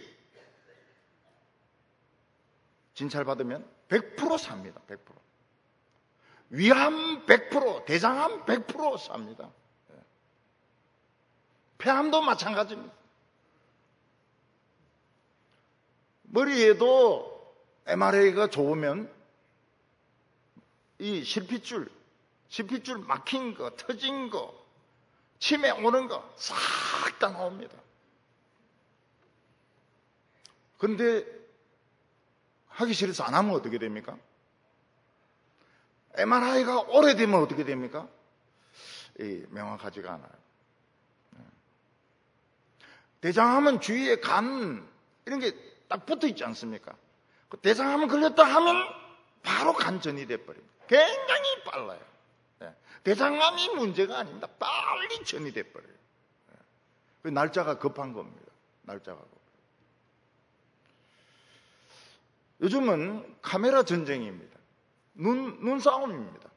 진찰받으면 백 퍼센트 삽니다. 백 퍼센트. 위암 백 퍼센트, 대장암 백 퍼센트 삽니다. 폐암도 마찬가지입니다. 머리에도 엠알에이가 좋으면 이 실핏줄, 실핏줄 막힌 거, 터진 거, 치매 오는 거 싹 다 나옵니다. 그런데 하기 싫어서 안 하면 어떻게 됩니까? 엠알아이가 오래되면 어떻게 됩니까? 이, 명확하지가 않아요. 대장암은 주위에 간 이런 게 딱 붙어 있지 않습니까? 대장암 걸렸다 하면 바로 간전이 돼버립니다. 굉장히 빨라요. 대장암이 문제가 아닙니다. 빨리 전이 돼버려요. 그 날짜가 급한 겁니다. 날짜가 급한. 요즘은 카메라 전쟁입니다. 눈, 눈싸움입니다.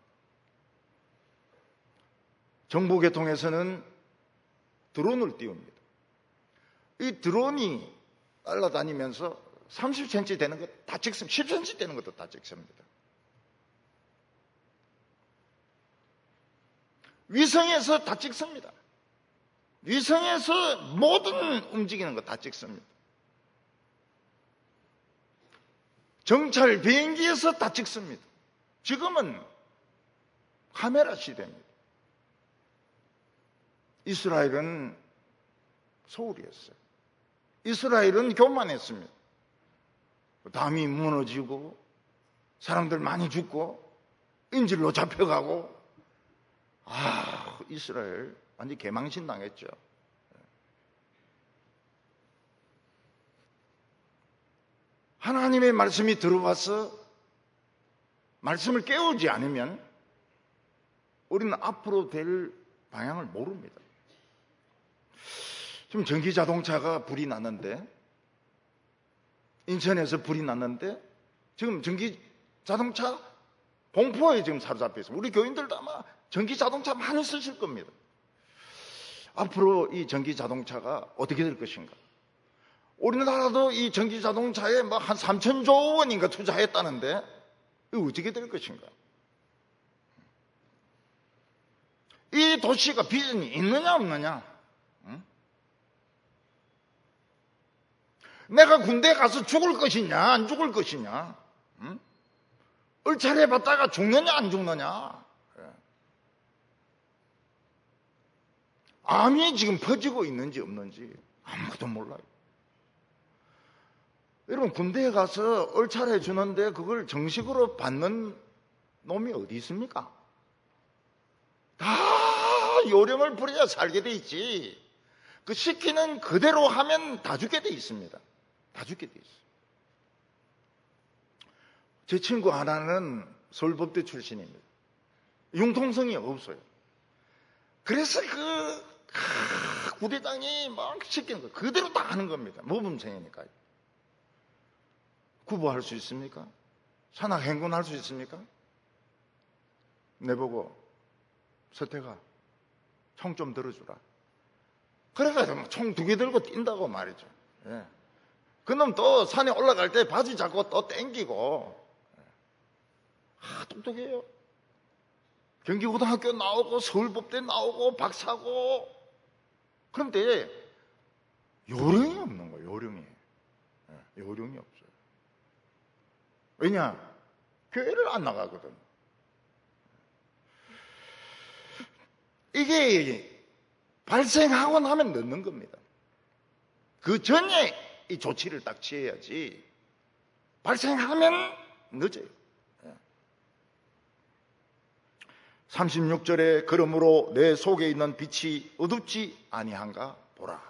정보계통에서는 드론을 띄웁니다. 이 드론이 날아다니면서 삼십 센티미터 되는 것 다 찍습니다. 십 센티미터 되는 것도 다 찍습니다. 위성에서 다 찍습니다. 위성에서 모든 움직이는 거 다 찍습니다. 정찰 비행기에서 다 찍습니다. 지금은 카메라 시대입니다. 이스라엘은 소홀히했어요. 이스라엘은 교만했습니다. 담이 무너지고 사람들 많이 죽고 인질로 잡혀가고 아 이스라엘 완전 개망신 당했죠. 하나님의 말씀이 들어와서 말씀을 깨우지 않으면 우리는 앞으로 될 방향을 모릅니다. 지금 전기자동차가 불이 났는데 인천에서 불이 났는데 지금 전기자동차 공포에 지금 사로잡혀 있어요. 우리 교인들도 아마 전기자동차 많이 쓰실 겁니다. 앞으로 이 전기자동차가 어떻게 될 것인가? 우리나라도 이 전기자동차에 뭐 한 삼천조 원인가 투자했다는데 이거 어떻게 될 것인가? 이 도시가 비전이 있느냐 없느냐? 응? 내가 군대 가서 죽을 것이냐 안 죽을 것이냐? 응? 얼차례 받다가 죽느냐 안 죽느냐? 그래. 암이 지금 퍼지고 있는지 없는지 아무도 몰라요. 여러분 군대에 가서 얼차례 주는데 그걸 정식으로 받는 놈이 어디 있습니까? 다 요령을 부려야 살게 돼 있지. 그 시키는 그대로 하면 다 죽게 돼 있습니다. 다 죽게 돼 있어요. 제 친구 하나는 서울법대 출신입니다. 융통성이 없어요. 그래서 그 아, 부대장이 막 시키는 거 그대로 다 하는 겁니다. 모범생이니까요. 구보할 수 있습니까? 산악 행군할 수 있습니까? 내보고 서태가 총 좀 들어주라. 그래가지고 총 두 개 들고 뛴다고 말이죠. 예. 그놈 또 산에 올라갈 때 바지 잡고 또 땡기고. 아, 똑똑해요. 경기고등학교 나오고 서울법대 나오고 박사고. 그런데 요령이 없는 거예요. 요령이. 예, 요령이 없어요. 왜냐? 교회를 안 나가거든. 이게 발생하고 나면 늦는 겁니다. 그 전에 이 조치를 딱 취해야지. 발생하면 늦어요. 삼십육 절에 그러므로 내 속에 있는 빛이 어둡지 아니한가 보라.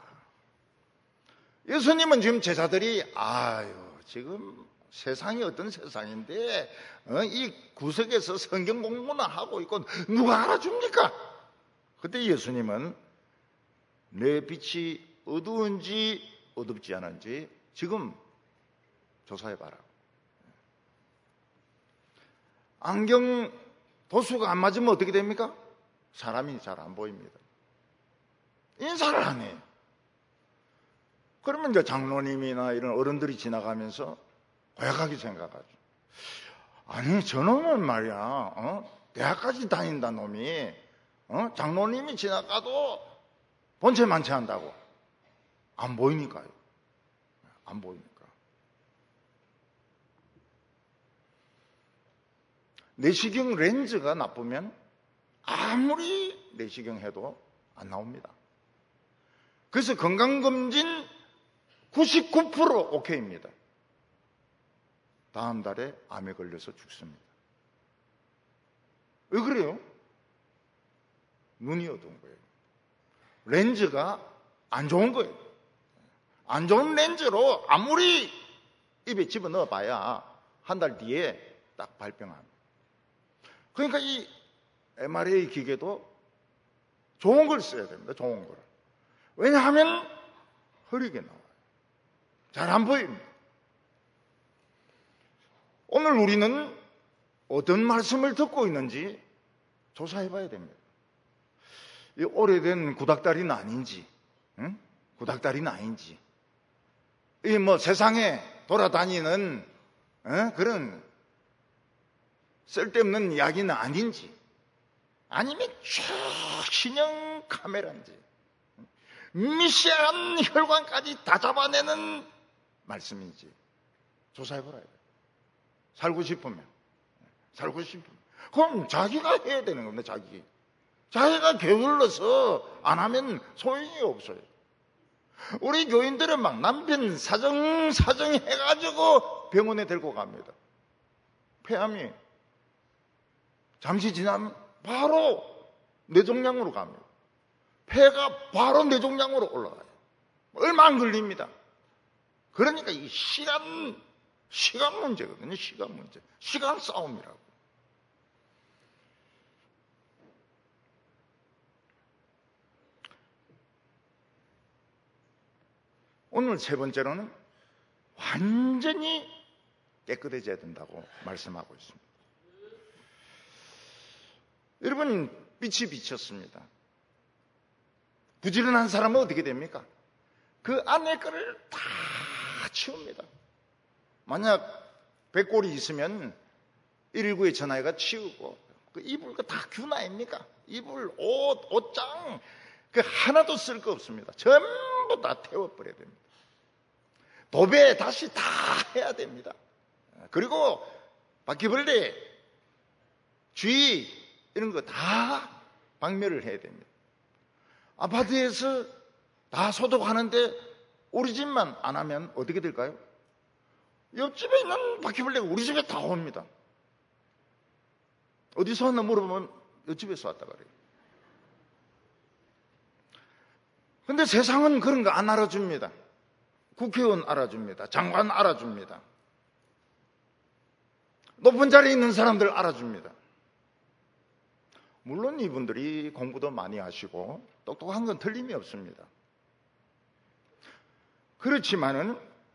예수님은 지금 제자들이 아유 지금 세상이 어떤 세상인데 어, 이 구석에서 성경 공부나 하고 있고 누가 알아줍니까? 그때 예수님은 내 빛이 어두운지 어둡지 않은지 지금 조사해봐라. 안경 도수가 안 맞으면 어떻게 됩니까? 사람이 잘 안 보입니다. 인사를 안 해요. 그러면 이제 장로님이나 이런 어른들이 지나가면서 고약하게 생각하죠. 아니 저놈은 말이야 어? 대학까지 다닌다 놈이 어? 장로님이 지나가도 본체 만취한다고. 안 보이니까요. 안 보이니까. 내시경 렌즈가 나쁘면 아무리 내시경 해도 안 나옵니다. 그래서 건강검진 구십구 퍼센트 오케이입니다. 다음 달에 암에 걸려서 죽습니다. 왜 그래요? 눈이 어두운 거예요. 렌즈가 안 좋은 거예요. 안 좋은 렌즈로 아무리 입에 집어넣어 봐야 한 달 뒤에 딱 발병합니다. 그러니까 이 엠알에이 기계도 좋은 걸 써야 됩니다. 좋은 걸. 왜냐하면 흐리게 나와요. 잘 안 보입니다. 오늘 우리는 어떤 말씀을 듣고 있는지 조사해 봐야 됩니다. 이 오래된 구닥다리는 아닌지, 응? 구닥다리는 아닌지, 이 뭐 세상에 돌아다니는 어? 그런 쓸데없는 이야기는 아닌지, 아니면 최신형 카메라인지, 미세한 혈관까지 다 잡아내는 말씀인지 조사해 보라. 살고 싶으면, 살고 싶으면. 그럼 자기가 해야 되는 겁니다, 자기. 자기가 게을러서 안 하면 소용이 없어요. 우리 교인들은 막 남편 사정, 사정 해가지고 병원에 데리고 갑니다. 폐암이. 잠시 지나면 바로 뇌종양으로 갑니다. 폐가 바로 뇌종양으로 올라가요. 얼마 안 걸립니다. 그러니까 이 시간, 시간 문제거든요. 시간 문제. 시간 싸움이라고. 오늘 세 번째로는 완전히 깨끗해져야 된다고 말씀하고 있습니다. 여러분, 빛이 비쳤습니다. 부지런한 사람은 어떻게 됩니까? 그 안에 거를 다 치웁니다. 만약 백골이 있으면 일일구에 전화해가 치우고, 그 이불 다 균 아닙니까? 이불, 옷, 옷장, 그 하나도 쓸 거 없습니다. 전부 다 태워버려야 됩니다. 도배 다시 다 해야 됩니다. 그리고 바퀴벌레, 쥐 이런 거 다 박멸을 해야 됩니다. 아파트에서 다 소독하는데 우리 집만 안 하면 어떻게 될까요? 옆집에 있는 바퀴벌레가 우리 집에 다 옵니다. 어디서 왔나 물어보면 옆집에서 왔다 그래요. 근데 세상은 그런 거 안 알아줍니다. 국회의원 알아줍니다. 장관 알아줍니다. 높은 자리에 있는 사람들 알아줍니다. 물론 이분들이 공부도 많이 하시고 똑똑한 건 틀림이 없습니다. 그렇지만은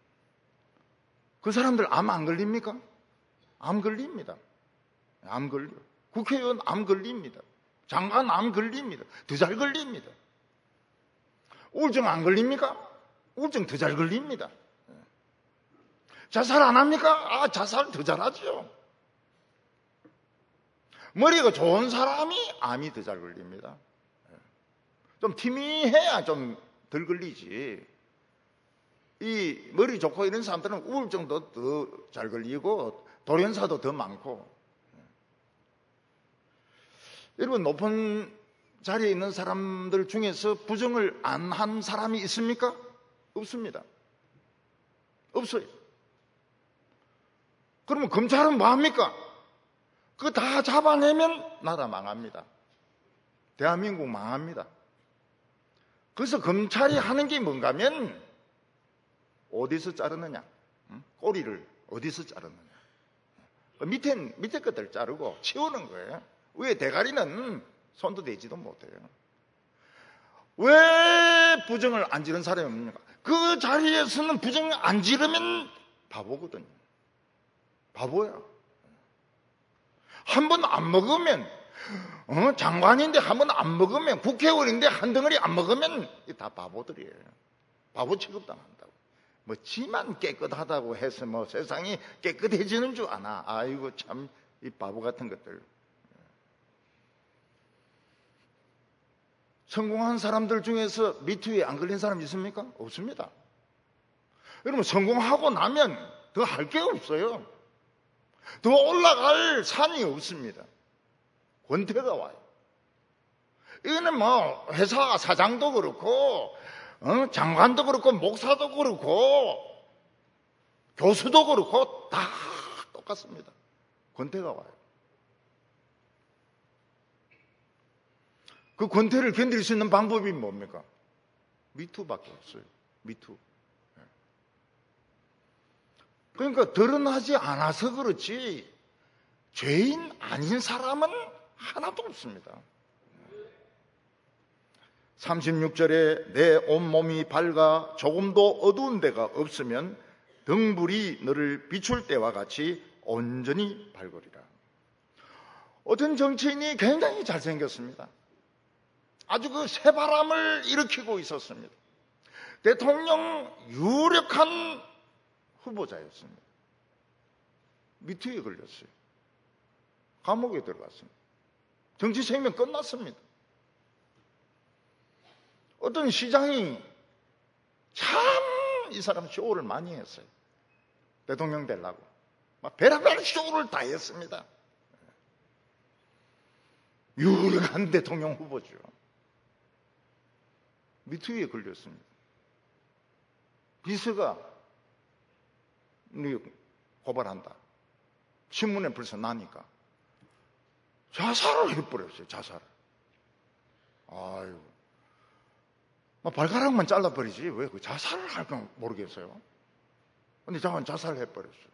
그 사람들 암 안 걸립니까? 암 걸립니다. 암 걸려. 국회의원 암 걸립니다. 장관 암 걸립니다. 더 잘 걸립니다. 우울증 안 걸립니까? 우울증 더 잘 걸립니다. 자살 안 합니까? 아, 자살 더 잘하죠. 머리가 좋은 사람이 암이 더 잘 걸립니다. 좀 티미해야 좀 덜 걸리지. 이 머리 좋고 이런 사람들은 우울증도 더 잘 걸리고 돌연사도 더 많고. 여러분, 높은 자리에 있는 사람들 중에서 부정을 안 한 사람이 있습니까? 없습니다. 없어요. 그러면 검찰은 뭐 합니까? 그거 다 잡아내면 나라 망합니다. 대한민국 망합니다. 그래서 검찰이 하는 게 뭔가 하면 어디서 자르느냐? 꼬리를 어디서 자르느냐? 밑에, 밑에 것들 자르고 치우는 거예요. 위에 대가리는 손도 대지도 못해요. 왜 부정을 안 지른 사람이 없습니까? 그 자리에서는 부정을 안 지르면 바보거든요. 바보야. 한 번 안 먹으면, 어, 장관인데 한 번 안 먹으면, 국회의원인데 한 덩어리 안 먹으면 다 바보들이에요. 바보 취급당한다고. 뭐 지만 깨끗하다고 해서 뭐 세상이 깨끗해지는 줄 아나. 아이고 참 이 바보 같은 것들. 성공한 사람들 중에서 미투에 안 걸린 사람 있습니까? 없습니다. 여러분, 성공하고 나면 더 할 게 없어요. 더 올라갈 산이 없습니다. 권태가 와요. 이거는 뭐 회사 사장도 그렇고 어? 장관도 그렇고 목사도 그렇고 교수도 그렇고 다 똑같습니다. 권태가 와요. 그 권태를 견딜 수 있는 방법이 뭡니까? 미투밖에 없어요. 미투. 그러니까 드러나지 않아서 그렇지 죄인 아닌 사람은 하나도 없습니다. 삼십육 절에 내 온몸이 밝아 조금도 어두운 데가 없으면 등불이 너를 비출 때와 같이 온전히 밝으리라. 어떤 정치인이 굉장히 잘생겼습니다. 아주 그 새바람을 일으키고 있었습니다. 대통령 유력한 후보자였습니다. 미투에 걸렸어요. 감옥에 들어갔습니다. 정치 생명 끝났습니다. 어떤 시장이 참 이 사람 쇼를 많이 했어요. 대통령 되려고. 막 별의별 쇼를 다 했습니다. 유력한 대통령 후보죠. 미투에 걸렸습니다. 비서가 고발한다. 신문에 벌써 나니까 자살을 해버렸어요. 자살을. 아유, 발가락만 잘라버리지 왜 그 자살을 할까 모르겠어요. 근데 저건 자살을 해버렸어요.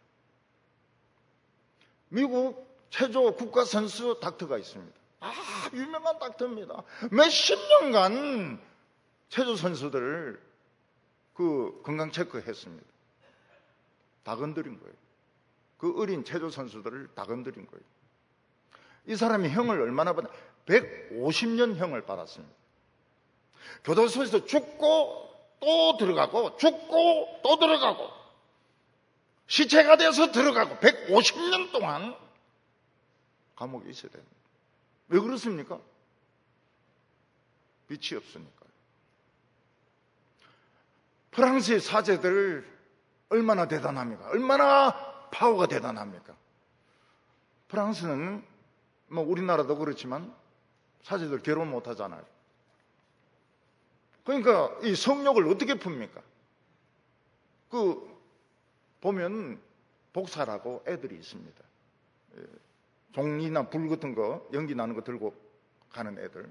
미국 체조 국가선수 닥터가 있습니다. 아, 유명한 닥터입니다. 몇십 년간 체조 선수들을 그 건강 체크했습니다. 다 건드린 거예요. 그 어린 체조 선수들을 다 건드린 거예요. 이 사람이 형을 얼마나 받았? 백오십 년 형을 받았습니다. 교도소에서 죽고 또 들어가고 죽고 또 들어가고 시체가 돼서 들어가고 백오십 년 동안 감옥에 있어야 됩니다. 왜 그렇습니까? 빛이 없으니까요. 프랑스의 사제들 얼마나 대단합니까? 얼마나 파워가 대단합니까? 프랑스는 뭐 우리나라도 그렇지만 사제들 결혼 못 하잖아요. 그러니까 이 성욕을 어떻게 풉니까? 그 보면 복사라고 애들이 있습니다. 종이나 불 같은 거 연기 나는 거 들고 가는 애들.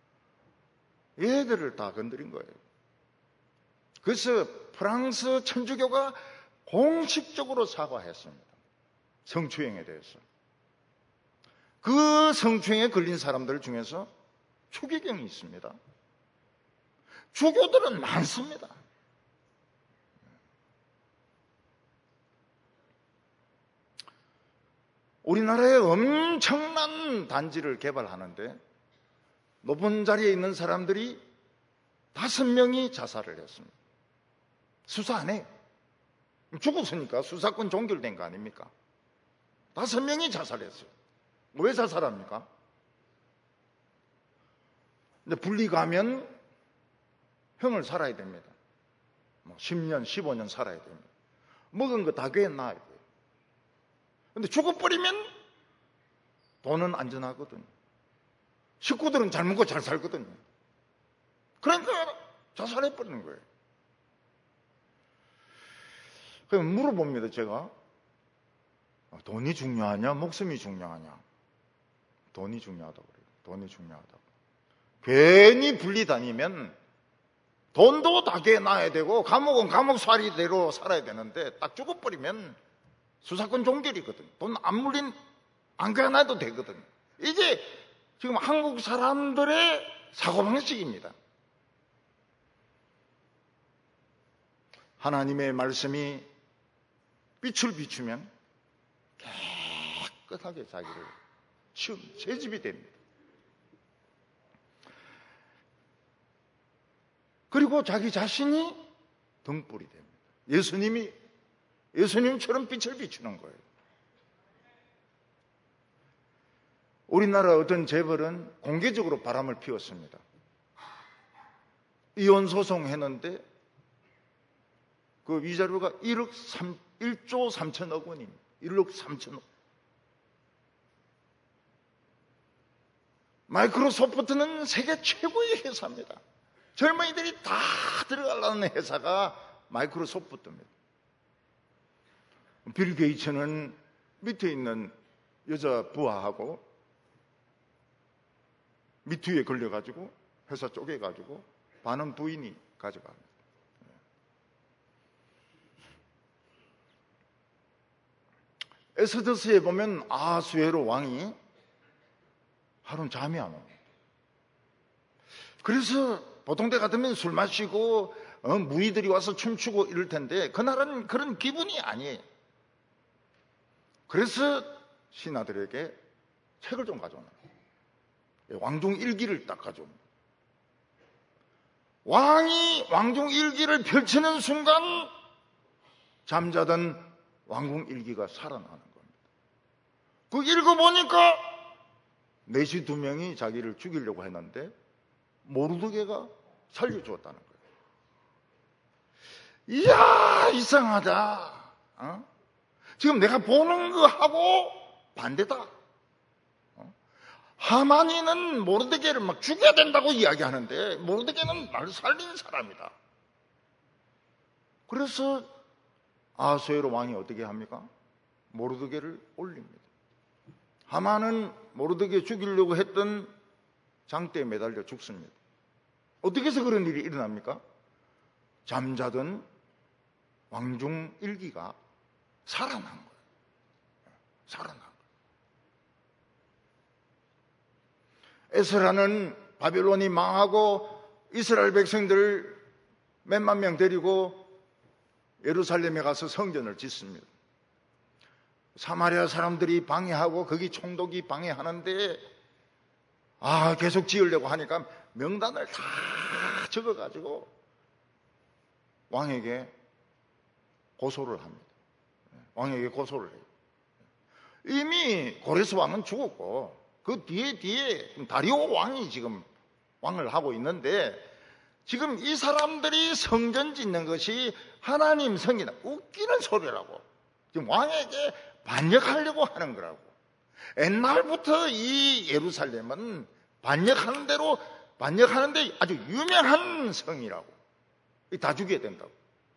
얘들을 다 건드린 거예요. 그래서 프랑스 천주교가 공식적으로 사과했습니다. 성추행에 대해서. 그 성추행에 걸린 사람들 중에서 추기경이 있습니다. 주교들은 많습니다. 우리나라에 엄청난 단지를 개발하는데 높은 자리에 있는 사람들이 다섯 명이 자살을 했습니다. 수사 안 해요. 죽었으니까 수사권 종결된 거 아닙니까? 다섯 명이 자살했어요. 왜 자살합니까? 근데 분리 가면 형을 살아야 됩니다. 뭐 십 년, 십오 년 살아야 됩니다. 먹은 거 다 괴나야 돼요. 근데 죽어버리면 돈은 안전하거든요. 식구들은 잘 먹고 잘 살거든요. 그러니까 자살해버리는 거예요. 그럼 물어봅니다, 제가. 돈이 중요하냐, 목숨이 중요하냐? 돈이 중요하다고 그래요. 돈이 중요하다고. 괜히 분리 다니면 돈도 다 개놔야 되고 감옥은 감옥살이대로 살아야 되는데 딱 죽어버리면 수사권 종결이거든요. 돈 안 물린 안 개놔도 되거든요. 이게 지금 한국 사람들의 사고방식입니다. 하나님의 말씀이 빛을 비추면 깨끗하게 자기를 치움, 새집이 됩니다. 그리고 자기 자신이 등불이 됩니다. 예수님이, 예수님처럼 빛을 비추는 거예요. 우리나라 어떤 재벌은 공개적으로 바람을 피웠습니다. 이혼 소송했는데 그 위자료가 일억 삼, 일조 삼천억 원입니다. 일억 삼천억. 마이크로소프트는 세계 최고의 회사입니다. 젊은이들이 다 들어가려는 회사가 마이크로소프트입니다. 빌 게이츠는 밑에 있는 여자 부하하고 미투에 걸려가지고 회사 쪼개가지고 반은 부인이 가져갑니다. 에스더스에 보면 아수에로 왕이 하루는 잠이 안 옵니다. 그래서 보통 때 같으면 술 마시고 어, 무의들이 와서 춤추고 이럴 텐데 그날은 그런 기분이 아니에요. 그래서 신하들에게 책을 좀 가져오는 거예요. 왕중 일기를 딱 가져옵니다. 왕이 왕중 일기를 펼치는 순간 잠자던 왕궁 일기가 살아나는 겁니다. 그 읽어보니까 내시 두 명이 자기를 죽이려고 했는데 모르드게가 살려주었다는 거예요. 이야, 이상하다. 어? 지금 내가 보는 거하고 반대다. 어? 하만이는 모르드게를 막 죽여야 된다고 이야기하는데 모르드게는 나를 살린 사람이다. 그래서 아수에로 왕이 어떻게 합니까? 모르드게를 올립니다. 하만은 모르드게 죽이려고 했던 장대에 매달려 죽습니다. 어떻게 해서 그런 일이 일어납니까? 잠자던 왕중 일기가 살아난 거예요. 살아난 거예요. 에스라는 바벨론이 망하고 이스라엘 백성들 몇만 명 데리고 예루살렘에 가서 성전을 짓습니다. 사마리아 사람들이 방해하고 거기 총독이 방해하는데 아 계속 지으려고 하니까 명단을 다 적어가지고 왕에게 고소를 합니다. 왕에게 고소를 해요. 이미 고레스 왕은 죽었고 그 뒤에 뒤에 다리오 왕이 지금 왕을 하고 있는데 지금 이 사람들이 성전 짓는 것이 하나님 성이다. 웃기는 소리라고. 지금 왕에게 반역하려고 하는 거라고. 옛날부터 이 예루살렘은 반역하는 대로 반역하는데 아주 유명한 성이라고. 다 죽여야 된다고.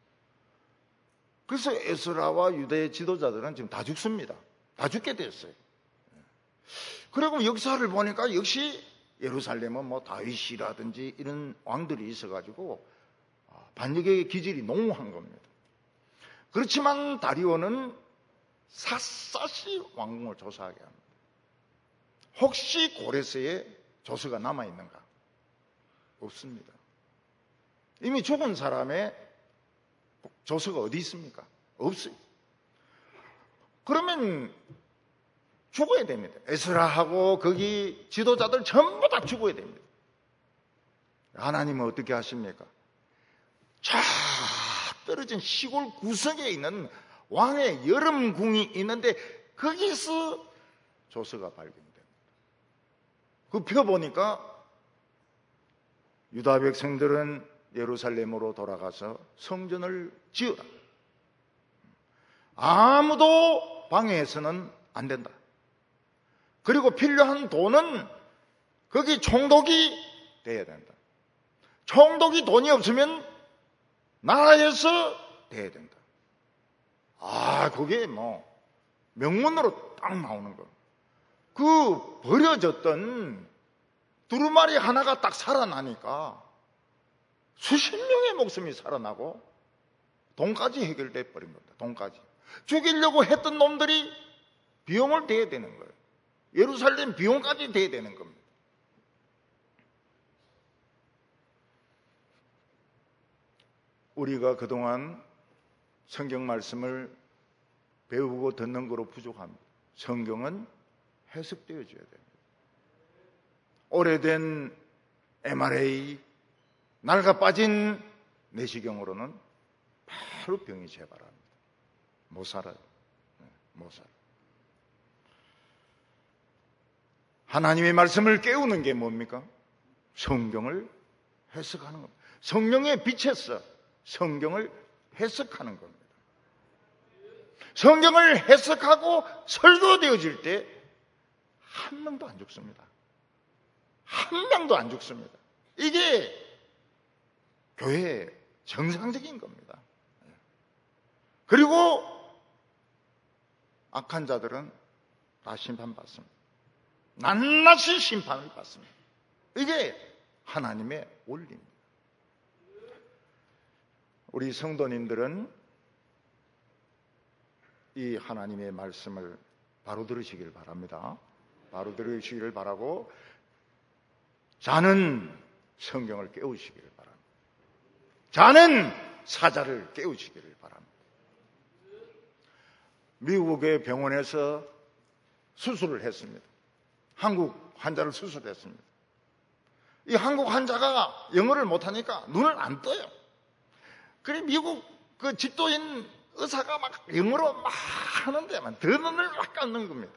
그래서 에스라와 유대의 지도자들은 지금 다 죽습니다. 다 죽게 됐어요. 그리고 역사를 보니까 역시 예루살렘은 뭐 다윗이라든지 이런 왕들이 있어가지고 반역의 기질이 농후한 겁니다. 그렇지만 다리오는 샅샅이 왕궁을 조사하게 합니다. 혹시 고레스에 조서가 남아있는가? 없습니다. 이미 죽은 사람의 조서가 어디 있습니까? 없어요. 그러면 죽어야 됩니다. 에스라하고 거기 지도자들 전부 다 죽어야 됩니다. 하나님은 어떻게 하십니까? 저 떨어진 시골 구석에 있는 왕의 여름궁이 있는데 거기서 조서가 발견됩니다. 그 펴보니까 유다 백성들은 예루살렘으로 돌아가서 성전을 지어라. 아무도 방해해서는 안 된다. 그리고 필요한 돈은 거기 총독이 돼야 된다. 총독이 돈이 없으면 나라에서 돼야 된다. 아, 그게 뭐 명문으로 딱 나오는 거. 그 버려졌던 두루마리 하나가 딱 살아나니까 수십 명의 목숨이 살아나고 돈까지 해결돼 버린 겁니다. 돈까지. 죽이려고 했던 놈들이 비용을 대야 되는 거예요. 예루살렘 비용까지 대야 되는 겁니다. 우리가 그동안 성경 말씀을 배우고 듣는 거로 부족합니다. 성경은 해석되어져야 됩니다. 오래된 엠알에이, 낡아 빠진 내시경으로는 바로 병이 재발합니다. 못 살아요. 못 살아요. 하나님의 말씀을 깨우는 게 뭡니까? 성경을 해석하는 겁니다. 성령의 빛에서 성경을 해석하는 겁니다. 성경을 해석하고 설교되어질 때 한 명도 안 죽습니다. 한 명도 안 죽습니다. 이게 교회의 정상적인 겁니다. 그리고 악한 자들은 다 심판받습니다. 낱낱이 심판을 받습니다. 이게 하나님의 원리입니다. 우리 성도님들은 이 하나님의 말씀을 바로 들으시길 바랍니다. 바로 들으시기를 바라고 자는 성경을 깨우시기를 바랍니다. 자는 사자를 깨우시기를 바랍니다. 미국의 병원에서 수술을 했습니다. 한국 환자를 수술했습니다. 이 한국 환자가 영어를 못하니까 눈을 안 떠요. 그래 미국 그 집도인 의사가 막 영어로 막 하는데만 더 눈을 막 감는 겁니다.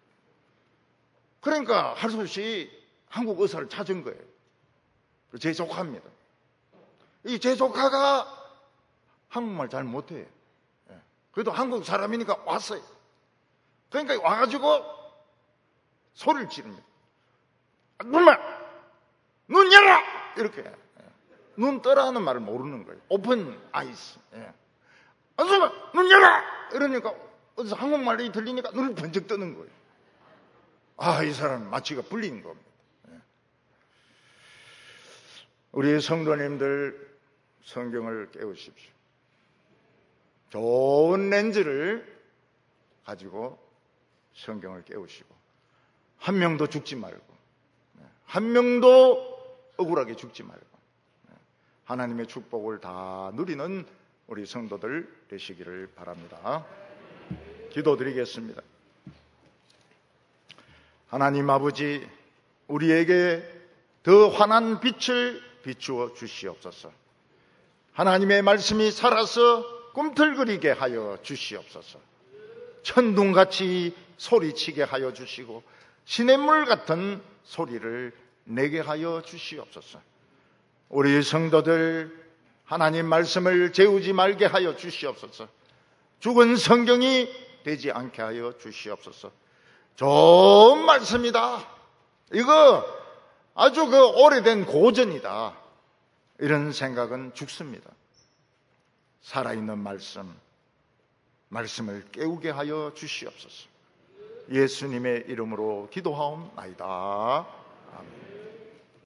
그러니까 할 수 없이 한국 의사를 찾은 거예요. 제 조카입니다. 이 제 조카가 한국말 잘 못해요. 그래도 한국 사람이니까 왔어요. 그러니까 와가지고 소리를 지릅니다. 눈만 눈 열어! 이렇게 눈 떠라는 말을 모르는 거예요. 오픈 아이스. 안수만 눈 열어! 이러니까 어디서 한국말이 들리니까 눈을 번쩍 뜨는 거예요. 아, 이 사람은 마취가 풀린 겁니다. 우리 성도님들 성경을 깨우십시오. 좋은 렌즈를 가지고 성경을 깨우시고 한 명도 죽지 말고 한 명도 억울하게 죽지 말고 하나님의 축복을 다 누리는 우리 성도들 되시기를 바랍니다. 기도드리겠습니다. 하나님 아버지, 우리에게 더 환한 빛을 비추어 주시옵소서. 하나님의 말씀이 살아서 꿈틀거리게 하여 주시옵소서. 천둥같이 소리치게 하여 주시고 시냇물 같은 소리를 내게 하여 주시옵소서. 우리 성도들 하나님 말씀을 재우지 말게 하여 주시옵소서. 죽은 성경이 되지 않게 하여 주시옵소서. 좋은 말씀이다. 이거 아주 그 오래된 고전이다. 이런 생각은 죽습니다. 살아있는 말씀, 말씀을 깨우게 하여 주시옵소서. 예수님의 이름으로 기도하옵나이다. 아멘.